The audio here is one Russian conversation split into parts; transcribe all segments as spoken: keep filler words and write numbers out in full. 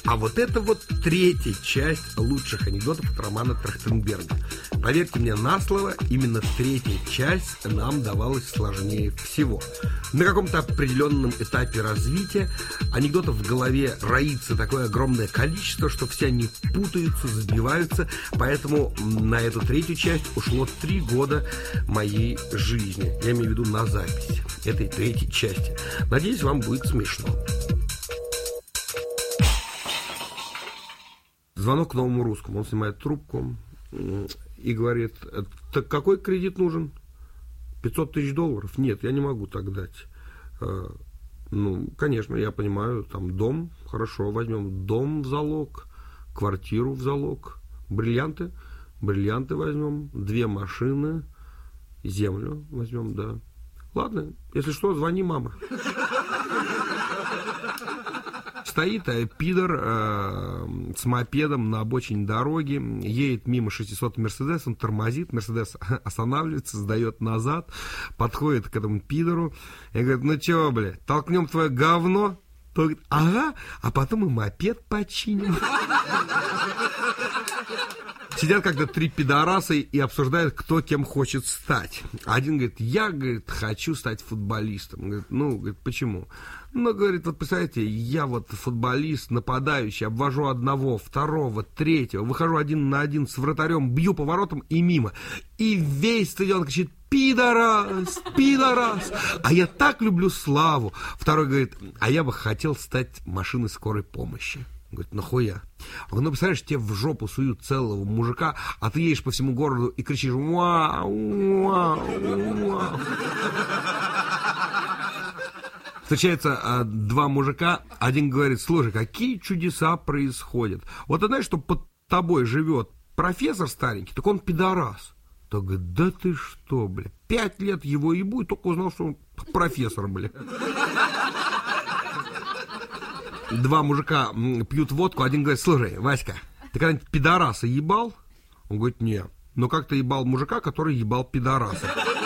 А вот это вот третья часть лучших анекдотов от романа Трахтенберга. Поверьте мне на слово, именно третья часть нам давалась сложнее всего. На каком-то определенном этапе развития анекдотов в голове роится такое огромное количество, что все они путаются, сбиваются. Поэтому на эту третью часть ушло три года моей жизни. Я имею в виду на запись этой третьей части. Надеюсь, вам будет смешно. Звонок к Новому Русскому. Он снимает трубку и говорит: так какой кредит нужен? пятьсот тысяч долларов? Нет, я не могу так дать. Ну, конечно, я понимаю, там дом, хорошо, возьмем дом в залог, квартиру в залог, бриллианты, бриллианты возьмем, две машины, землю возьмем, да. Ладно, если что, звони, мама. Стоит э, пидор э, с мопедом на обочине дороги, едет мимо шестисотого Мерседеса, он тормозит, Мерседес останавливается, сдает назад, подходит к этому пидору и говорит: ну чё, бля, толкнем твое говно? Тот говорит: ага, а потом и мопед починим. Сидят как-то три пидораса и обсуждают, кто кем хочет стать. Один говорит: я, говорит, хочу стать футболистом. Говорит: ну, говорит, почему? Ну, говорит, вот представляете, я вот футболист, нападающий, обвожу одного, второго, третьего, выхожу один на один с вратарем, бью по воротам и мимо. И весь стадион кричит: пидорас, пидорас. А я так люблю славу. Второй говорит: а я бы хотел стать машиной скорой помощи. Говорит: нахуя? Он говорит: ну, представляешь, тебе в жопу суют целого мужика, а ты едешь по всему городу и кричишь: вау, вау, вау. Встречаются а, два мужика, один говорит: слушай, какие чудеса происходят. Вот ты знаешь, что под тобой живет профессор старенький, так он пидорас. Тот говорит: да ты что, бля, пять лет его ебу, и только узнал, что он профессор, бля. Два мужика пьют водку, один говорит: слушай, Васька, ты когда-нибудь пидораса ебал? Он говорит: не. Но как ты ебал мужика, который ебал пидораса?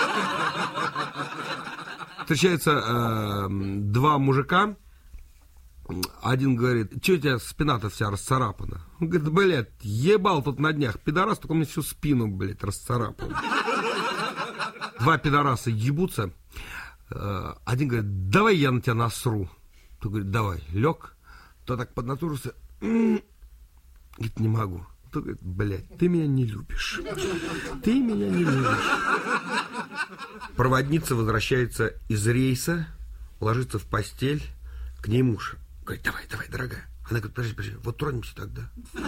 Встречаются э, два мужика, один говорит: че у тебя спина-то вся расцарапана? Он говорит: блядь, ебал тут на днях пидорас, только мне всю спину, блядь, расцарапал. Два пидораса ебутся, э, один говорит: давай я на тебя насру. Тот говорит: давай. Лег, то так поднатужился, говорит: не могу. Тот говорит: блядь, ты меня не любишь. Ты меня не любишь. Проводница возвращается из рейса, ложится в постель, к ней муж говорит: давай, давай, дорогая. Она говорит: подожди, подожди, вот тронемся тогда.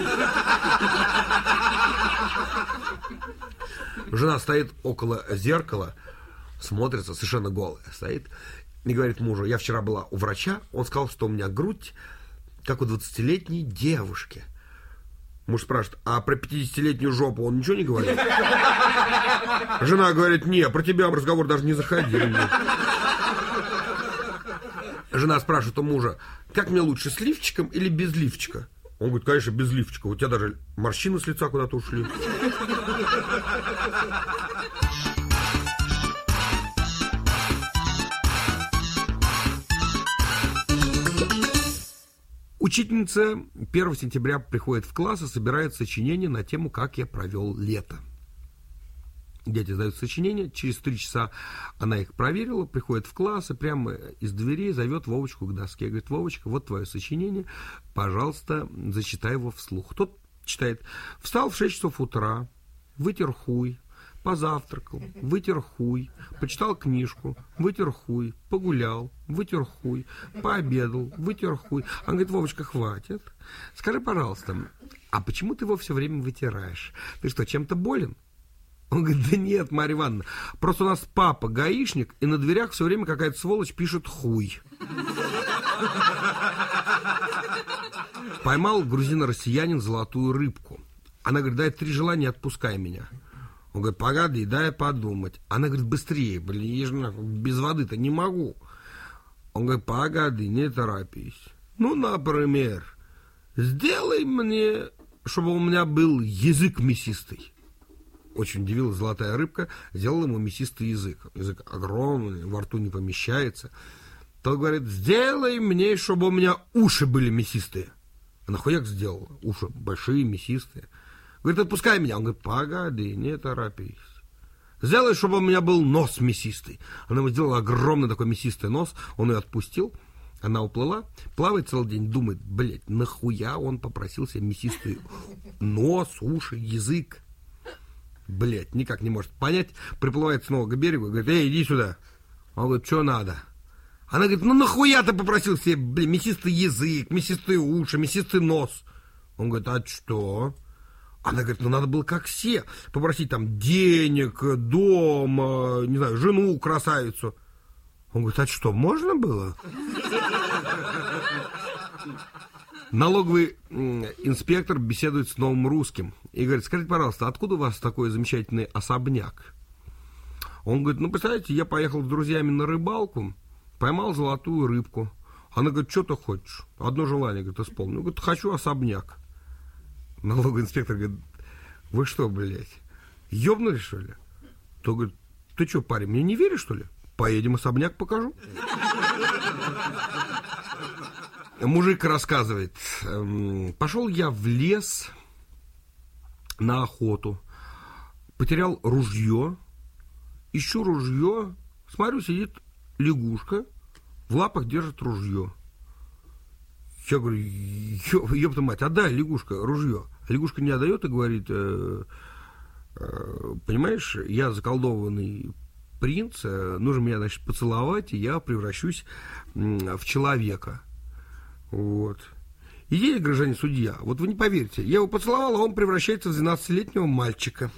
Жена стоит около зеркала, смотрится, совершенно голая стоит, и говорит мужу: я вчера была у врача, он сказал, что у меня грудь, как у двадцатилетней девушки. Муж спрашивает: а про пятидесятилетнюю жопу он ничего не говорит? Жена говорит: не, про тебя разговор даже не заходил. Жена спрашивает у мужа: как мне лучше, с лифчиком или без лифчика? Он говорит: конечно, без лифчика, у тебя даже морщины с лица куда-то ушли. Учительница первого сентября приходит в класс и собирает сочинение на тему «Как я провел лето». Дети сдают сочинения, через три часа она их проверила, приходит в класс и прямо из дверей зовет Вовочку к доске. Говорит: Вовочка, вот твое сочинение, пожалуйста, зачитай его вслух. Тот читает: встал в шесть часов утра, вытер хуй, позавтракал, вытер хуй, почитал книжку, вытер хуй, погулял, вытер хуй, пообедал, вытер хуй. Он говорит: Вовочка, хватит. Скажи, пожалуйста, а почему ты его все время вытираешь? Ты что, чем-то болен? Он говорит: да нет, Марья Ивановна, просто у нас папа гаишник, и на дверях все время какая-то сволочь пишет хуй. Поймал грузино-россиянин золотую рыбку. Она говорит: дай три желания, отпускай меня. Он говорит: погоди, дай подумать. Она говорит: быстрее, блин, я же без воды-то не могу. Он говорит: погоди, не торопись. Ну, например, сделай мне, чтобы у меня был язык мясистый. Очень удивилась золотая рыбка, сделала ему мясистый язык. Язык огромный, во рту не помещается. Тот говорит: сделай мне, чтобы у меня уши были мясистые. Она хуяк сделала. Уши большие, мясистые. Говорит, отпускай меня. Он говорит, погоди, не торопись. Сделай, чтобы у меня был нос мясистый. Она ему сделала огромный такой мясистый нос. Он ее отпустил. Она уплыла. Плавает целый день. Думает, блядь, нахуя он попросил себе мясистый нос, уши, язык. Блядь, никак не может понять. Приплывает снова к берегу. Говорит, эй, иди сюда. Он говорит, что надо? Она говорит, ну нахуя ты попросил себе, блин, мясистый язык, мясистые уши, мясистый нос? Он говорит, а что? Она говорит, ну надо было как все, попросить там денег, дом, не знаю, жену, красавицу. Он говорит, а что, можно было? Налоговый инспектор беседует с новым русским и говорит, скажите, пожалуйста, откуда у вас такой замечательный особняк? Он говорит, ну, представляете, я поехал с друзьями на рыбалку, поймал золотую рыбку. Она говорит, что ты хочешь? Одно желание, говорит, исполнил. Говорит, хочу особняк. Налоговый инспектор говорит, вы что, блядь, ёбнули, что ли? То говорит, ты что, парень, мне не веришь, что ли? Поедем, особняк покажу. Мужик рассказывает, пошел я в лес на охоту, потерял ружье, ищу ружье, смотрю, сидит лягушка, в лапах держит ружье. Я говорю, ёпта мать, отдай, лягушка, ружье. А лягушка не отдает и говорит, э, э, понимаешь, я заколдованный принц, э, нужно меня, значит, поцеловать, и я превращусь э, в человека. Вот. Идея, гражданин судья, вот вы не поверите, я его поцеловал, а он превращается в двенадцатилетнего мальчика.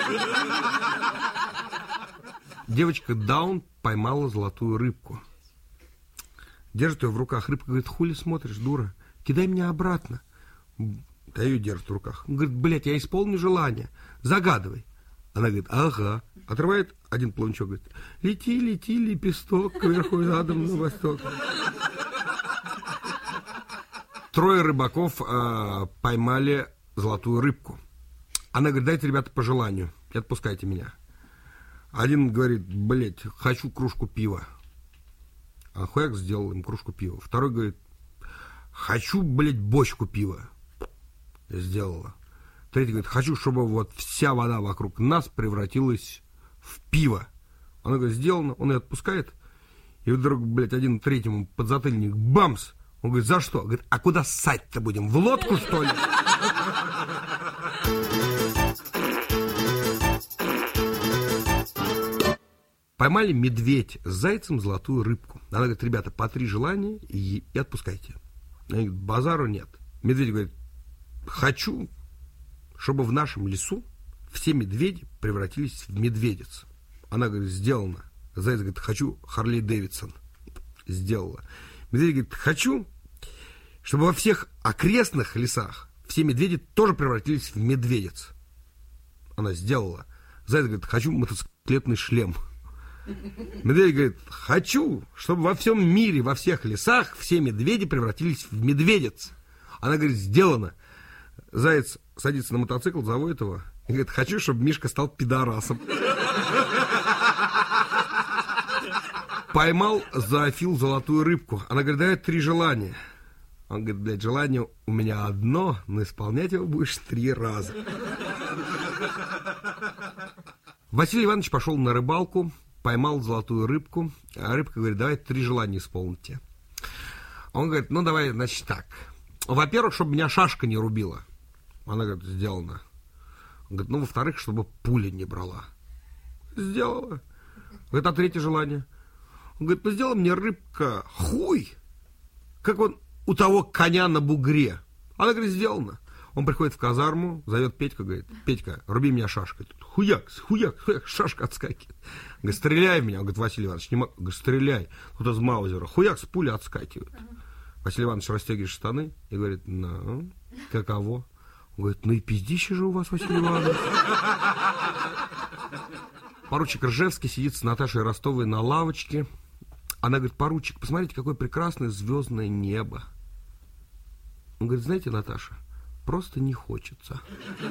Девочка Даун поймала золотую рыбку. Держит ее в руках. Рыбка говорит, хули смотришь, дура? Кидай меня обратно. Да ее держит в руках. Он говорит, блядь, я исполню желание. Загадывай. Она говорит, ага. Отрывает один плавничок, говорит, лети, лети, лепесток, кверху задом на восток. Трое рыбаков э, поймали золотую рыбку. Она говорит, дайте, ребята, по желанию и отпускайте меня. Один говорит, блядь, хочу кружку пива. А хуяк сделал им кружку пива. Второй говорит, хочу, блядь, бочку пива. Сделала. Третий говорит, хочу, чтобы вот вся вода вокруг нас превратилась в пиво. Она говорит, сделано. Он ее отпускает. И вдруг, блядь, один третьему подзатыльник, бамс. Он говорит, за что? Говорит, а куда ссать-то будем? В лодку, что ли? Поймали медведь с зайцем золотую рыбку. Она говорит, ребята, по три желания и, и отпускайте. Они говорят, базару нет. Медведь говорит, хочу, чтобы в нашем лесу все медведи превратились в медведиц. Она говорит, сделано. Заяц говорит, хочу Харли Дэвидсон. Сделала. Медведь говорит, хочу, чтобы во всех окрестных лесах все медведи тоже превратились в медведиц. Она сделала. Заяц говорит, хочу мотоциклетный шлем. Медведь говорит, хочу, чтобы во всем мире, во всех лесах все медведи превратились в медведиц. Она говорит, сделано. Заяц садится на мотоцикл, заводит его и говорит, хочу, чтобы Мишка стал пидорасом. Поймал зоофил золотую рыбку. Она говорит, дает три желания. Он говорит, блядь, желание у меня одно, но исполнять его будешь три раза. Василий Иванович пошел на рыбалку, поймал золотую рыбку, а рыбка говорит, давай три желания исполните. Он говорит, ну давай, значит, так. Во-первых, чтобы меня шашка не рубила. Она говорит, сделано. Он говорит, ну, во-вторых, чтобы пуля не брала. Сделала. Говорит, а третье желание? Он говорит, ну, сделай мне, рыбка, хуй, как он у того коня на бугре. Она говорит, сделано. Он приходит в казарму, зовет Петька, говорит, Петька, руби меня шашкой. Тут хуяк, хуяк, хуяк, шашка отскакивает. Говорит, стреляй в меня. Он говорит, Василий Иванович, не могу. Говорит, стреляй. Тут из маузера. Хуяк, с пули отскакивает. Василий Иванович расстегивает штаны и говорит, ну, каково? Он говорит, ну и пиздище же у вас, Василий Иванович. Поручик Ржевский сидит с Наташей Ростовой на лавочке. Она говорит, поручик, посмотрите, какое прекрасное звездное небо. Он говорит, знаете, Наташа, просто не хочется.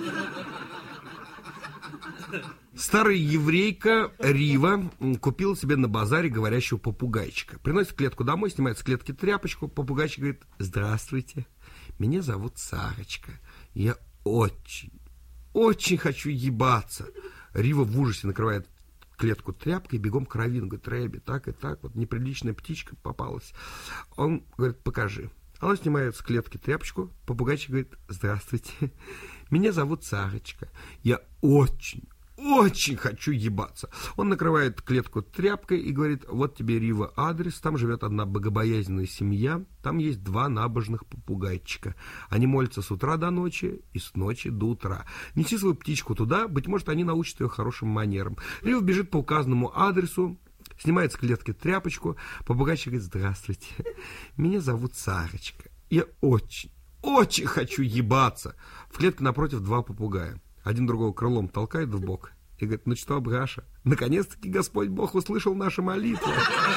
Старая еврейка Рива купила себе на базаре говорящего попугайчика. Приносит клетку домой, снимает с клетки тряпочку. Попугайчик говорит, здравствуйте. Меня зовут Сарочка. Я очень, очень хочу ебаться. Рива в ужасе накрывает клетку тряпкой, бегом к Равину. Говорит, Рэби, так и так, вот неприличная птичка попалась. Он говорит, покажи. Она снимает с клетки тряпочку, попугайчик говорит, здравствуйте, меня зовут Сарочка. Я очень, очень хочу ебаться. Он накрывает клетку тряпкой и говорит, вот тебе, Рива, адрес, там живет одна богобоязненная семья, там есть два набожных попугайчика. Они молятся с утра до ночи и с ночи до утра. Неси свою птичку туда, быть может, они научат ее хорошим манерам. Рива бежит по указанному адресу, снимает с клетки тряпочку, попугайчик говорит, здравствуйте, меня зовут Сарочка. Я очень, очень хочу ебаться. В клетке напротив два попугая. Один другого крылом толкает в бок и говорит, ну что, Браша, наконец-таки Господь Бог услышал наши молитвы.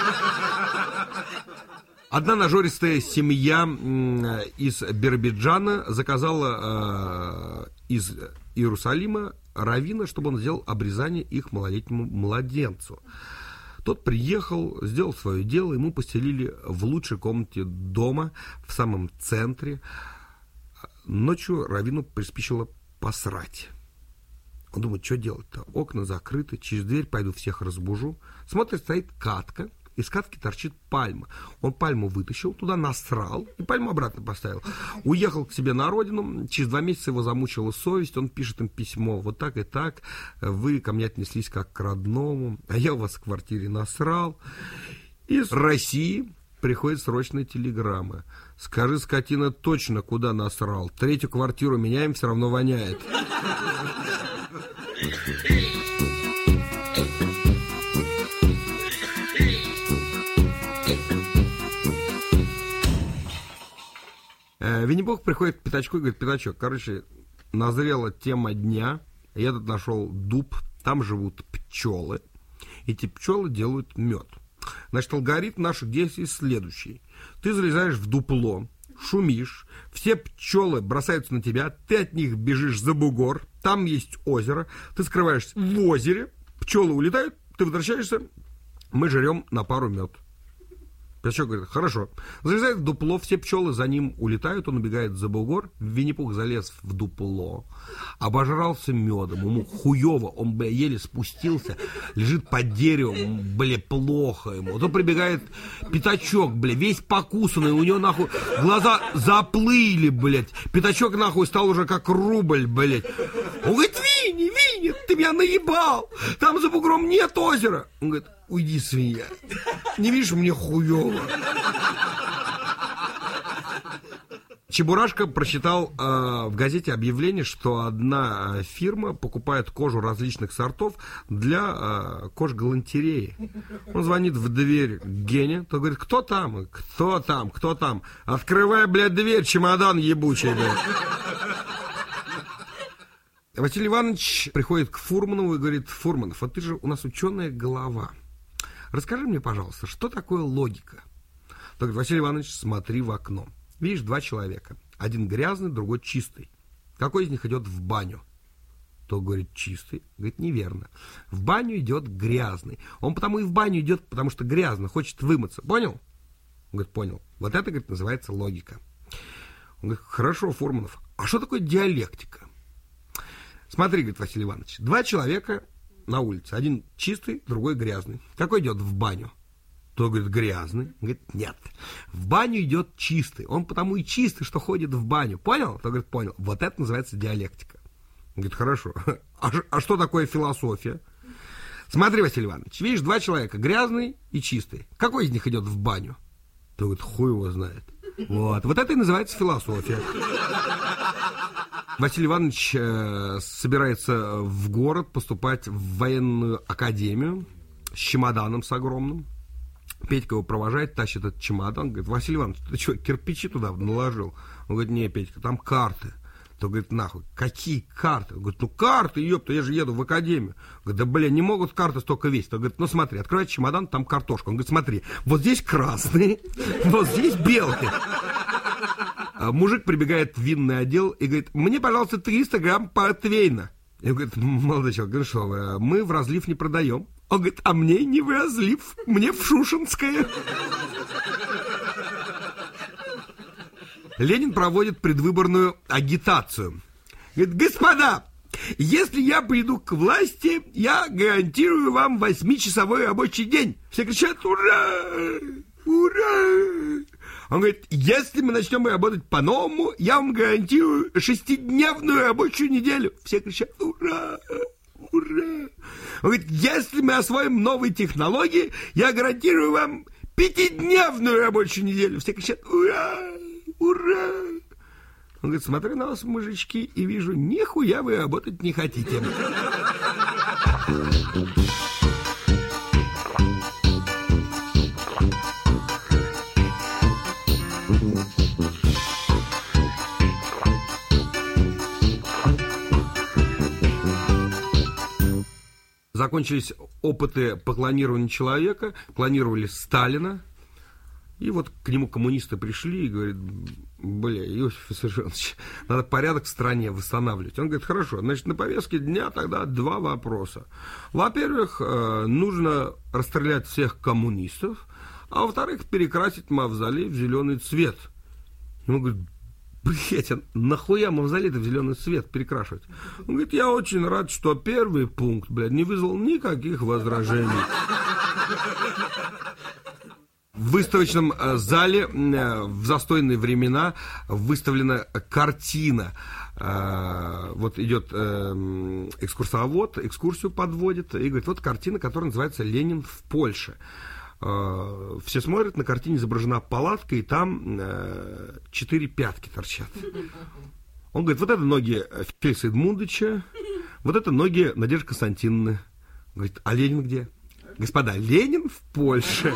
Одна нажористая семья из Биробиджана заказала э, из Иерусалима раввина, чтобы он сделал обрезание их малолетнему младенцу. Тот приехал, сделал свое дело, ему постелили в лучшей комнате дома, в самом центре. Ночью раввину приспичило посрать. Он думает, что делать-то? Окна закрыты, через дверь пойду всех разбужу. Смотрит, стоит катка, из катки торчит пальма. Он пальму вытащил, туда насрал и пальму обратно поставил. Уехал к себе на родину, через два месяца его замучила совесть, он пишет им письмо. Вот так и так, вы ко мне отнеслись как к родному, а я у вас в квартире насрал. Из России приходит срочная телеграмма. Скажи, скотина, точно куда насрал. Третью квартиру меняем, все равно воняет. Винни-Пух приходит к Пятачку и говорит, Пятачок, короче, назрела тема дня, я тут нашел дуб, там живут пчелы, эти пчелы делают мед. Значит, алгоритм наших действий следующий. Ты залезаешь в дупло, шумишь, все пчелы бросаются на тебя, ты от них бежишь за бугор, там есть озеро, ты скрываешься в озере, пчелы улетают, ты возвращаешься, мы жрем на пару мед. Пятачок говорит, хорошо. Залезает в дупло, все пчелы за ним улетают, он убегает за бугор, Винни-Пух залез в дупло, обожрался медом, ему хуево, он, бля, еле спустился, лежит под деревом, бля, плохо ему. То прибегает Пятачок, бля, весь покусанный, у него, нахуй, глаза заплыли, блядь. Пятачок, нахуй, стал уже как рубль, блядь. Он говорит, Винни, Винни, ты меня наебал, там за бугром нет озера. Он говорит, уйди, свинья, не видишь, мне хуёво. Чебурашка прочитал э, в газете объявление, что одна фирма покупает кожу различных сортов для э, кожгалантереи. Он звонит в дверь Гене, тот говорит, кто там? Кто там? Кто там? Открывай, блядь, дверь, чемодан ебучий, блядь. Василий Иванович приходит к Фурманову и говорит, Фурманов, а ты же у нас ученая голова. Расскажи мне, пожалуйста, что такое логика? Так, Василий Иванович, смотри в окно. Видишь, два человека. Один грязный, другой чистый. Какой из них идет в баню? Тот говорит, чистый. Говорит, неверно. В баню идет грязный. Он потому и в баню идет, потому что грязно, хочет вымыться. Понял? Он говорит, понял. Вот это, говорит, называется логика. Он говорит, хорошо, Фурманов. А что такое диалектика? Смотри, говорит Василий Иванович, два человека на улице. Один чистый, другой грязный. Какой идет в баню? Тот говорит, грязный. Он говорит, нет. В баню идет чистый. Он потому и чистый, что ходит в баню. Понял? Тот говорит, понял. Вот это называется диалектика. Он говорит, хорошо. А, а что такое философия? Смотри, Василий Иванович, видишь, два человека, грязный и чистый. Какой из них идет в баню? Тот говорит, хуй его знает. Вот. Вот это и называется философия. Василий Иванович э, собирается в город поступать в военную академию с чемоданом с огромным. Петька его провожает, тащит этот чемодан, говорит, Василий Иванович, ты что, кирпичи туда наложил? Он говорит, не, Петька, там карты. То говорит, нахуй, какие карты? Он говорит, ну карты, ёпта, я же еду в академию. Он говорит, да, бля, не могут карты столько весить. Он говорит, ну смотри, открывает чемодан, там картошка. Он говорит, смотри, вот здесь красные, вот здесь белые. Мужик прибегает в винный отдел и говорит, мне, пожалуйста, триста грамм портвейна. И он говорит, молодой человек, говорит, что вы, мы в разлив не продаем. Он говорит, а мне не в разлив, мне в Шушенское. Ленин проводит предвыборную агитацию. Говорит, господа, если я приду к власти, я гарантирую вам восьмичасовой рабочий день. Все кричат, ура, ура. Он говорит, если мы начнем работать по-новому, я вам гарантирую шестидневную рабочую неделю. Все кричат, ура, ура. Он говорит, если мы освоим новые технологии, я гарантирую вам пятидневную рабочую неделю. Все кричат, ура, ура. Он говорит, смотрю на вас, мужички, и вижу, нихуя вы работать не хотите. Закончились опыты по клонированию человека, клонировали Сталина, и вот к нему коммунисты пришли и говорят, бля, Иосиф Виссарионович, надо порядок в стране восстанавливать. Он говорит, хорошо, значит, на повестке дня тогда два вопроса. Во-первых, нужно расстрелять всех коммунистов, а во-вторых, перекрасить мавзолей в зеленый цвет. Ему говорит, блять, а нахуя мавзолей-то в зеленый цвет перекрашивать? Он говорит, я очень рад, что первый пункт, блядь, не вызвал никаких возражений. В выставочном зале в застойные времена выставлена картина. Вот идет экскурсовод, экскурсию подводит и говорит, вот картина, которая называется «Ленин в Польше». Все смотрят, на картине изображена палатка, и там четыре пятки торчат. Он говорит, вот это ноги Феликса Эдмундовича, вот это ноги Надежды Константиновны. Говорит, а Ленин где? Господа, Ленин в Польше.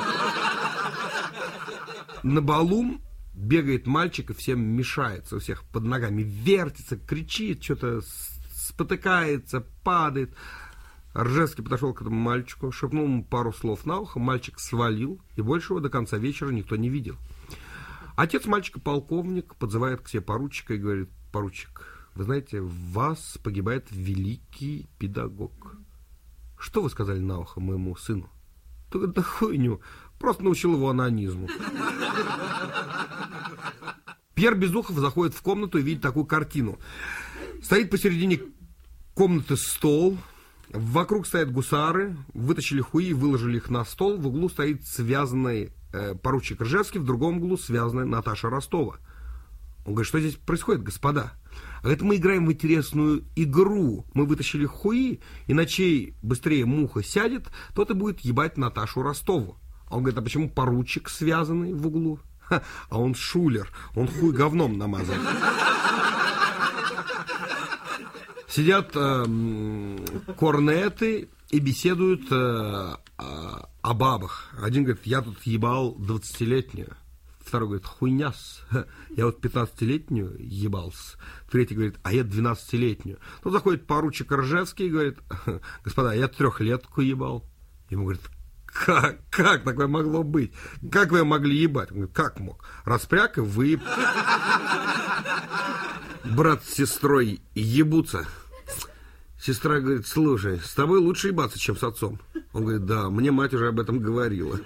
На балу бегает мальчик и всем мешается, у всех под ногами вертится, кричит, что-то спотыкается, падает. Ржевский подошел к этому мальчику, шепнул ему пару слов на ухо, мальчик свалил, и больше его до конца вечера никто не видел. Отец мальчика, полковник, подзывает к себе поручика и говорит, поручик, вы знаете, в вас погибает великий педагог. Что вы сказали на ухо моему сыну? Только да хуйню. Просто научил его анонизму. Пьер Безухов заходит в комнату и видит такую картину. Стоит посередине комнаты стол, вокруг стоят гусары, вытащили хуи, выложили их на стол, в углу стоит связанный э, поручик Ржевский, в другом углу связанная Наташа Ростова. Он говорит, что здесь происходит, господа? А говорит, мы играем в интересную игру. Мы вытащили хуи, и на чей быстрее муха сядет, тот и будет ебать Наташу Ростову. Он говорит, а почему поручик связанный в углу? Ха, а он шулер, он хуй говном намазал. Сидят э, корнеты и беседуют э, э, о бабах. Один говорит, я тут ебал двадцатилетнюю. Второй говорит, хуйняс, я вот пятнадцатилетнюю ебался. Третий говорит, а я двенадцатилетнюю. Тут заходит поручик Ржевский и говорит, господа, я трехлетку ебал. Ему говорит, как, как такое могло быть? Как вы могли ебать? Он говорит, как мог? Распряг и вы. Брат с сестрой ебутся. Сестра говорит, слушай, с тобой лучше ебаться, чем с отцом. Он говорит, да, мне мать уже об этом говорила.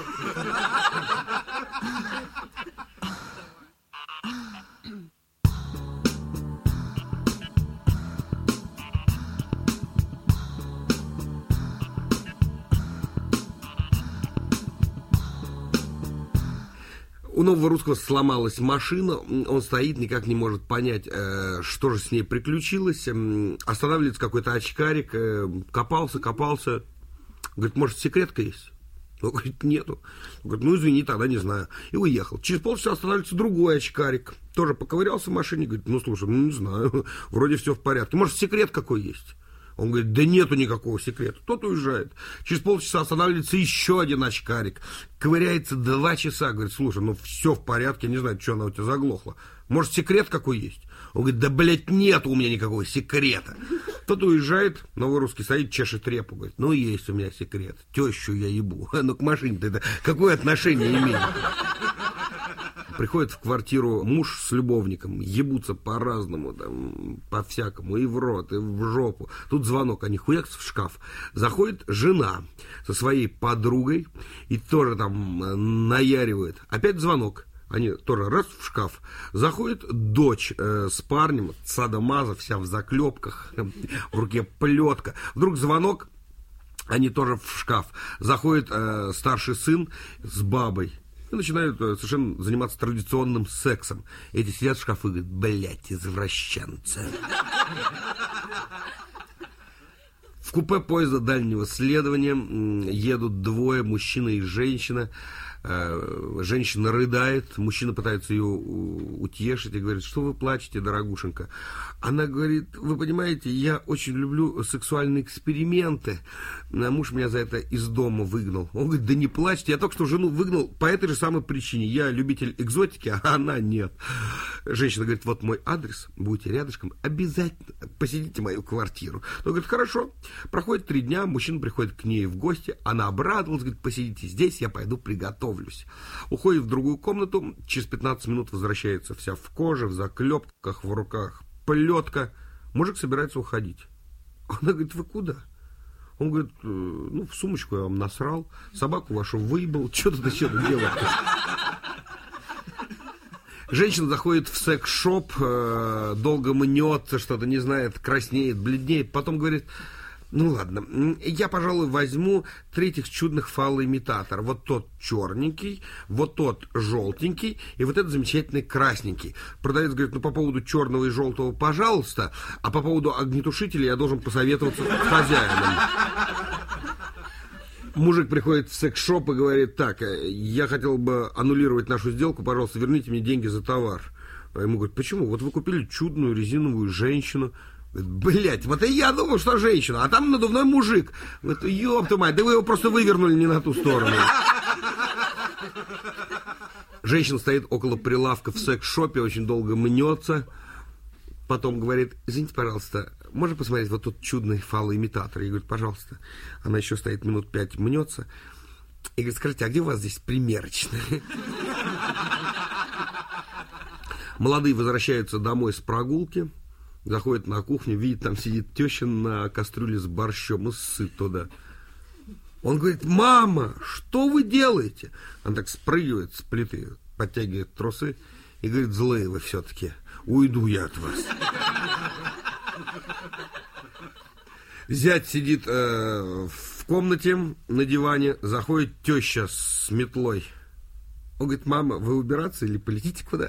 У нового русского сломалась машина, он стоит, никак не может понять, что же с ней приключилось. Останавливается какой-то очкарик, копался, копался. Говорит, может, секретка есть? Он говорит, нету. Он говорит, ну, извини, тогда не знаю. И уехал. Через полчаса останавливается другой очкарик. Тоже поковырялся в машине, говорит, ну, слушай, ну, не знаю, вроде все в порядке. Может, секрет какой есть? Он говорит, да нету никакого секрета. Тот уезжает. Через полчаса останавливается еще один очкарик. Ковыряется два часа. Говорит, слушай, ну все в порядке, не знаю, что она у тебя заглохла. Может, секрет какой есть? Он говорит, да, блядь, нету у меня никакого секрета. Тот уезжает, новый русский стоит, чешет репу. Говорит, ну есть у меня секрет. Тещу я ебу. Ну к машине-то это какое отношение имеет? Приходит в квартиру муж с любовником, ебутся по-разному, там, по-всякому, и в рот, и в жопу. Тут звонок, они хуякс в шкаф. Заходит жена со своей подругой и тоже там наяривает. Опять звонок. Они тоже раз в шкаф. Заходит дочь э, с парнем, садомаза, вся в заклепках, в руке плетка. Вдруг звонок, они тоже в шкаф. Заходит э, старший сын с бабой. И начинают э, совершенно заниматься традиционным сексом. Эти сидят в шкафу и говорят: блядь, извращенцы. В купе поезда дальнего следования едут двое, мужчина и женщина. Женщина рыдает, мужчина пытается ее утешить и говорит: что вы плачете, дорогушенька? Она говорит: вы понимаете, я очень люблю сексуальные эксперименты. Муж меня за это из дома выгнал. Он говорит: да не плачьте, я только что жену выгнал по этой же самой причине. Я любитель экзотики, а она нет. Женщина говорит: вот мой адрес, будете рядышком, обязательно посетите мою квартиру. Он говорит: хорошо. Проходит три дня, мужчина приходит к ней в гости, она обрадовалась, говорит: посидите здесь, я пойду приготовлю. Уходит в другую комнату, через пятнадцать минут возвращается вся в коже, в заклепках, в руках плетка. Мужик собирается уходить. Она говорит: вы куда? Он говорит: ну, в сумочку я вам насрал, собаку вашу выебал, что тут еще делать? Женщина заходит в секс-шоп, долго мнется, что-то не знает, краснеет, бледнеет, потом говорит: ну ладно, я, пожалуй, возьму три этих чудных фалоимитатора. Вот тот черненький, вот тот желтенький и вот этот замечательный красненький. Продавец говорит: ну по поводу черного и желтого, пожалуйста, а по поводу огнетушителя я должен посоветоваться с хозяином. Мужик приходит в секс-шоп и говорит: так, я хотел бы аннулировать нашу сделку, пожалуйста, верните мне деньги за товар. А ему говорят: почему? Вот вы купили чудную резиновую женщину. Блять, вот и я думал, что женщина, а там надувной мужик. Вот, ёпта мать, да вы его просто вывернули не на ту сторону. Женщина стоит около прилавка в секс-шопе, очень долго мнется. Потом говорит: извините, пожалуйста, можно посмотреть вот тот чудный фалоимитатор? Я говорю: пожалуйста. Она еще стоит минут пять, мнется. И говорит: скажите, а где у вас здесь примерочная? Молодые возвращаются домой с прогулки. Заходит на кухню, видит, там сидит теща на кастрюле с борщом и ссыт туда. Он говорит: мама, что вы делаете? Она так спрыгивает с плиты, подтягивает трусы и говорит: злые вы все-таки, уйду я от вас. Зять сидит э, в комнате на диване, заходит теща с метлой. Он говорит: мама, вы убираться или полетите куда?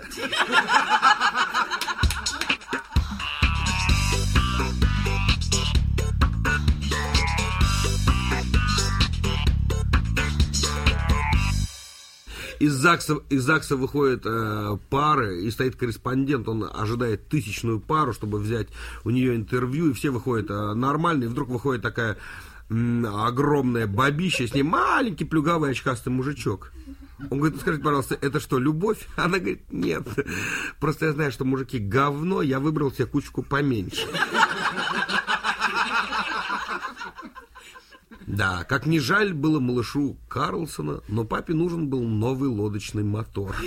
Из ЗАГСа, из ЗАГСа выходят э, пары, и стоит корреспондент, он ожидает тысячную пару, чтобы взять у нее интервью, и все выходят э, нормально, и вдруг выходит такая м, огромная бабища, с ней маленький плюгавый очкастый мужичок. Он говорит: скажите, пожалуйста, это что, любовь? Она говорит: нет, просто я знаю, что мужики говно, я выбрал себе кучку поменьше. Да, как ни жаль было малышу Карлсона, но папе нужен был новый лодочный мотор.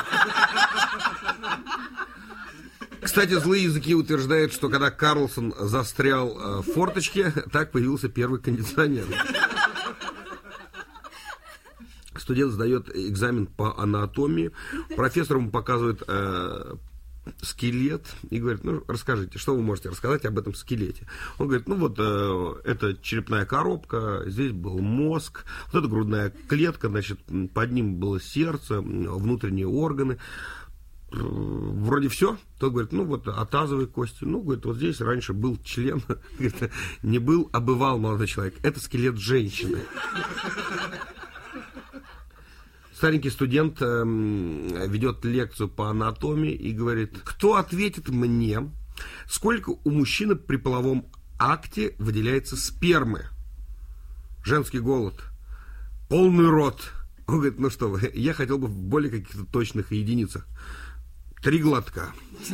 Кстати, злые языки утверждают, что когда Карлсон застрял в форточке, так появился первый кондиционер. Студент сдает экзамен по анатомии, профессор ему показывает э, скелет и говорит: ну, расскажите, что вы можете рассказать об этом скелете? Он говорит: ну, вот э, это черепная коробка, здесь был мозг, вот это грудная клетка, значит, под ним было сердце, внутренние органы. Вроде все. Тот говорит: ну, вот, а тазовые кости? Ну, говорит, вот здесь раньше был член. Говорит: не был, а бывал, молодой человек. Это скелет женщины. Старенький студент э, ведет лекцию по анатомии и говорит: кто ответит мне, сколько у мужчины при половом акте выделяется спермы? Женский голод. Полный рот. Он говорит: ну что вы, я хотел бы в более каких-то точных единицах. Три глотка.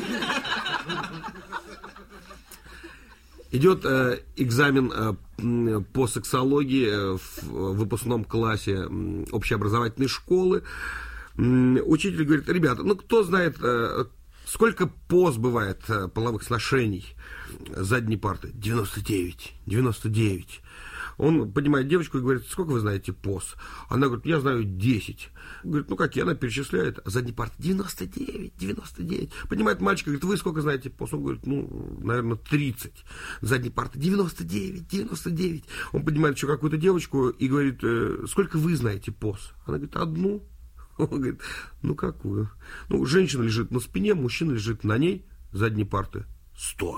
Идет э, экзамен э, по сексологии э, в выпускном классе э, общеобразовательной школы. Э, учитель говорит: ребята, ну кто знает, э, сколько поз бывает э, половых сношений? Задней парты: девяносто девять, девяносто девять. Он поднимает девочку и говорит, сколько вы знаете поз? Она говорит, я знаю десять. Говорит, ну какие? Она перечисляет. А задний парт девяносто девять, девяносто девять. Поднимает мальчика, говорит, вы сколько знаете поз? Он говорит, ну, наверное, тридцать. Задний парт девяносто девять, девяносто девять. Он поднимает еще какую-то девочку и говорит, сколько вы знаете поз? Она говорит, одну. Он говорит, ну какую? Ну, женщина лежит на спине, мужчина лежит на ней, задней парты. Сто.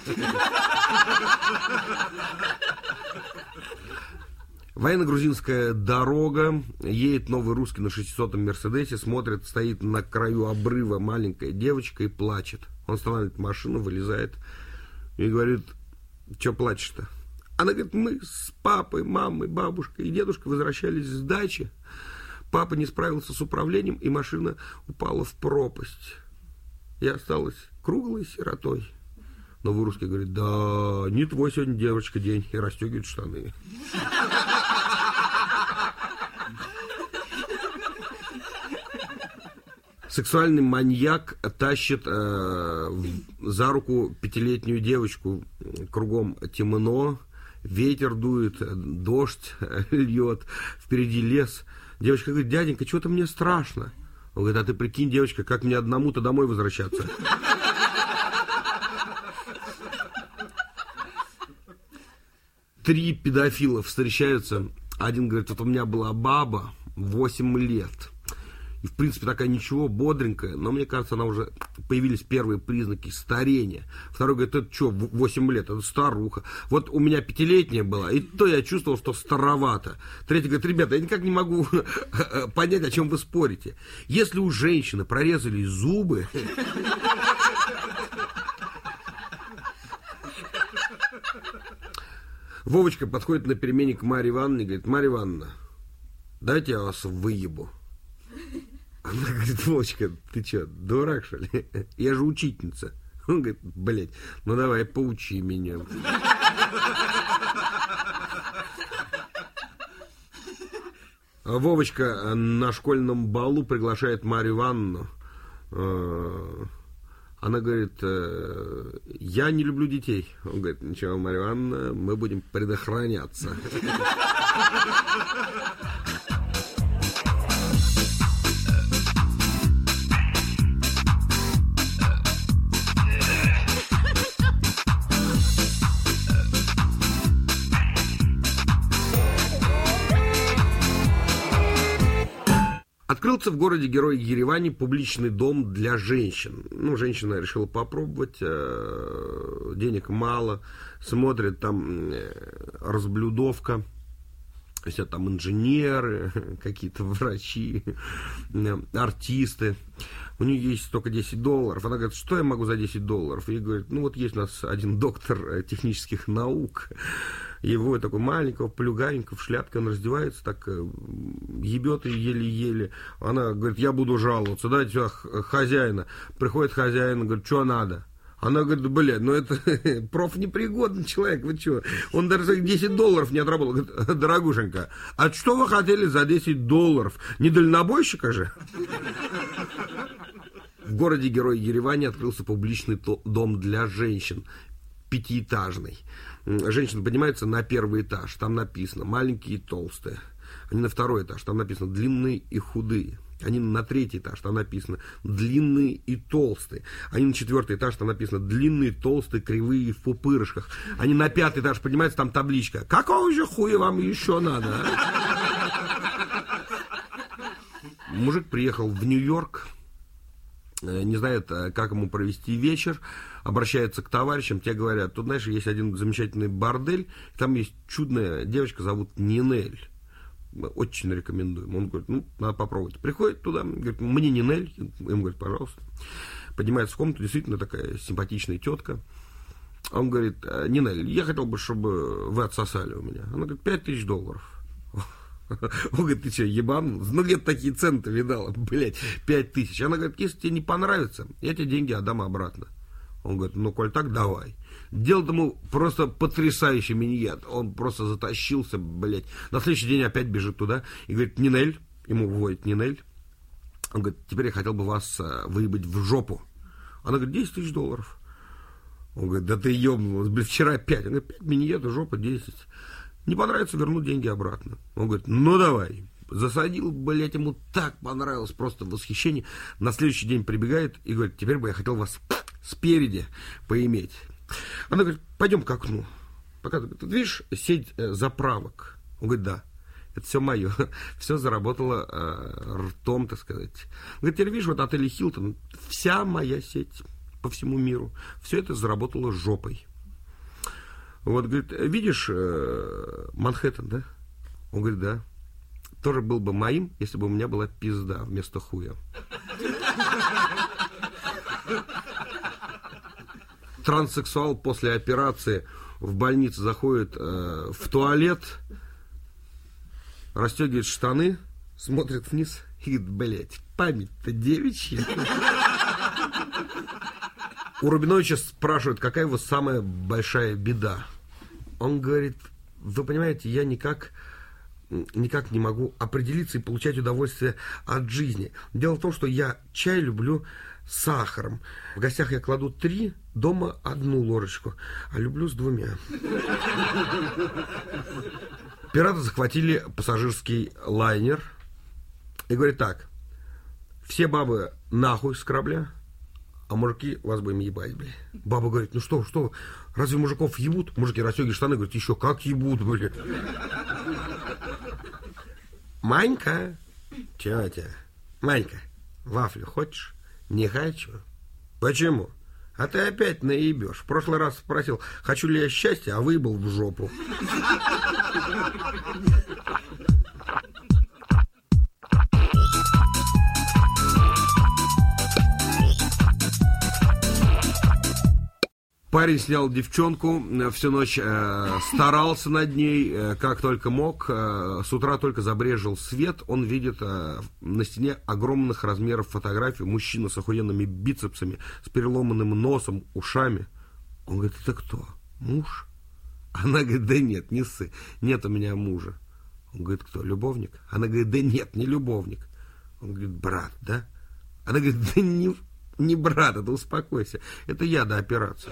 Военно-грузинская дорога. Едет новый русский на шестисотом Мерседесе. Смотрит, стоит на краю обрыва маленькая девочка и плачет. Он останавливает машину, вылезает и говорит, что плачешь-то? Она говорит, мы с папой, мамой, бабушкой и дедушкой возвращались с дачи. Папа не справился с управлением, и машина упала в пропасть. Я осталась круглой сиротой. Новый русский говорит, да, не твой сегодня, девочка, день, и расстегивает штаны. Сексуальный маньяк тащит э, за руку пятилетнюю девочку. Кругом темно, ветер дует, дождь льет, впереди лес. Девочка говорит, дяденька, что-то мне страшно. Он говорит, а ты прикинь, девочка, как мне одному-то домой возвращаться? Три педофила встречаются. Один говорит, вот у меня была баба, восемь лет. И, в принципе, такая ничего, бодренькая, но, мне кажется, она уже появились первые признаки старения. Второй говорит, это что, восемь лет, это старуха. Вот у меня пятилетняя была, и то я чувствовал, что старовато. Третий говорит, ребята, я никак не могу понять, о чем вы спорите. Если у женщины прорезали зубы... Вовочка подходит на перемене к Марье Ивановне и говорит, Марья Ивановна, дайте я вас выебу. Она говорит, Вовочка, ты что, дурак, что ли? Я же учительница. Он говорит, блядь, ну давай, поучи меня. Вовочка на школьном балу приглашает Марью Ивановну. Она говорит, я не люблю детей. Он говорит, ничего, Марья Ивановна, мы будем предохраняться. Открылся в городе-герое Ереване публичный дом для женщин. Ну, женщина решила попробовать, денег мало, смотрит, там разблюдовка, все там инженеры, какие-то врачи, артисты. У нее есть только десять долларов. Она говорит, что я могу за десять долларов? И говорит, ну вот есть у нас один доктор технических наук. Его такой маленького, плюгаренького, в шляпке, он раздевается, так ебет ее еле-еле. Она говорит, я буду жаловаться, дайте сюда хозяина. Приходит хозяин, говорит, что надо? Она говорит, блядь, ну это профнепригодный человек, вы что? Он даже за десять долларов не отработал. Говорит, дорогушенька, а что вы хотели за десять долларов? Не дальнобойщика же? В городе-герое Ереване открылся публичный дом для женщин, пятиэтажный. Женщина поднимается на первый этаж, там написано маленькие и толстые. Они на второй этаж, там написано длинные и худые. Они на третий этаж, там написано длинные и толстые. Они на четвертый этаж, там написано длинные, толстые, кривые, в пупырышках. Они на пятый этаж поднимаются, там табличка. Какого же хуя вам еще надо? А? Мужик приехал в Нью-Йорк, не знает, как ему провести вечер, обращается к товарищам, те говорят, тут, знаешь, есть один замечательный бордель, там есть чудная девочка, зовут Нинель. Очень рекомендуем. Он говорит, ну, надо попробовать. Приходит туда, говорит, мне Нинель, им говорит, пожалуйста. Поднимается в комнату, действительно такая симпатичная тетка. Он говорит, Нинель, я хотел бы, чтобы вы отсосали у меня. Она говорит, пять тысяч долларов. Он говорит, ты что, ебан? Ну, где-то такие цены-то видала, блядь, пять тысяч. Она говорит, если тебе не понравится, я тебе деньги отдам обратно. Он говорит, ну, коль так, давай. Делал ему просто потрясающий миньят. Он просто затащился, блядь. На следующий день опять бежит туда и говорит, Нинель, ему выводит Нинель. Он говорит, теперь я хотел бы вас выебать в жопу. Она говорит, десять тысяч долларов. Он говорит, да ты ебнулась, блядь, вчера пять. Он говорит, пять миньетов, жопа десять. Не понравится, вернуть деньги обратно. Он говорит, ну давай. Засадил, блядь, ему так понравилось, просто восхищение. На следующий день прибегает и говорит, теперь бы я хотел вас спереди поиметь. Она говорит, пойдем к окну. Показывает, ты видишь сеть э, заправок? Он говорит, да. Это все мое. Все заработало э, ртом, так сказать. Он говорит, теперь видишь, вот отель Хилтон, вся моя сеть по всему миру, все это заработало жопой. Вот, говорит, видишь э, Манхэттен, да? Он говорит, да. Тоже был бы моим, если бы у меня была пизда вместо хуя. Транссексуал после операции в больнице заходит э, в туалет, расстегивает штаны, смотрит вниз и говорит, блядь, память-то девичья. У Рабиновича спрашивают, какая его самая большая беда. Он говорит, вы понимаете, я никак, никак не могу определиться и получать удовольствие от жизни. Дело в том, что я чай люблю с сахаром. В гостях я кладу три, дома одну ложечку, а люблю с двумя. Пираты захватили пассажирский лайнер и говорят так, все бабы нахуй с корабля, а мужики вас будем ебать, бля. Баба говорит, ну что, что, разве мужиков ебут? Мужики расстегивают штаны, говорят, еще как ебут, бля. Манька, чего у тебя? Манька, вафлю хочешь? Не хочу. Почему? А ты опять наебешь. В прошлый раз спросил, хочу ли я счастья, а выебал в жопу. Парень снял девчонку, всю ночь э, старался над ней, э, как только мог. Э, с утра только забрезжил свет, он видит э, на стене огромных размеров фотографии. Мужчина с охуенными бицепсами, с переломанным носом, ушами. Он говорит, это кто? Муж? Она говорит, да нет, не ссы, нет у меня мужа. Он говорит, кто, любовник? Она говорит, да нет, не любовник. Он говорит, брат, да? Она говорит, да не... Не брат, это успокойся. Это я до операции.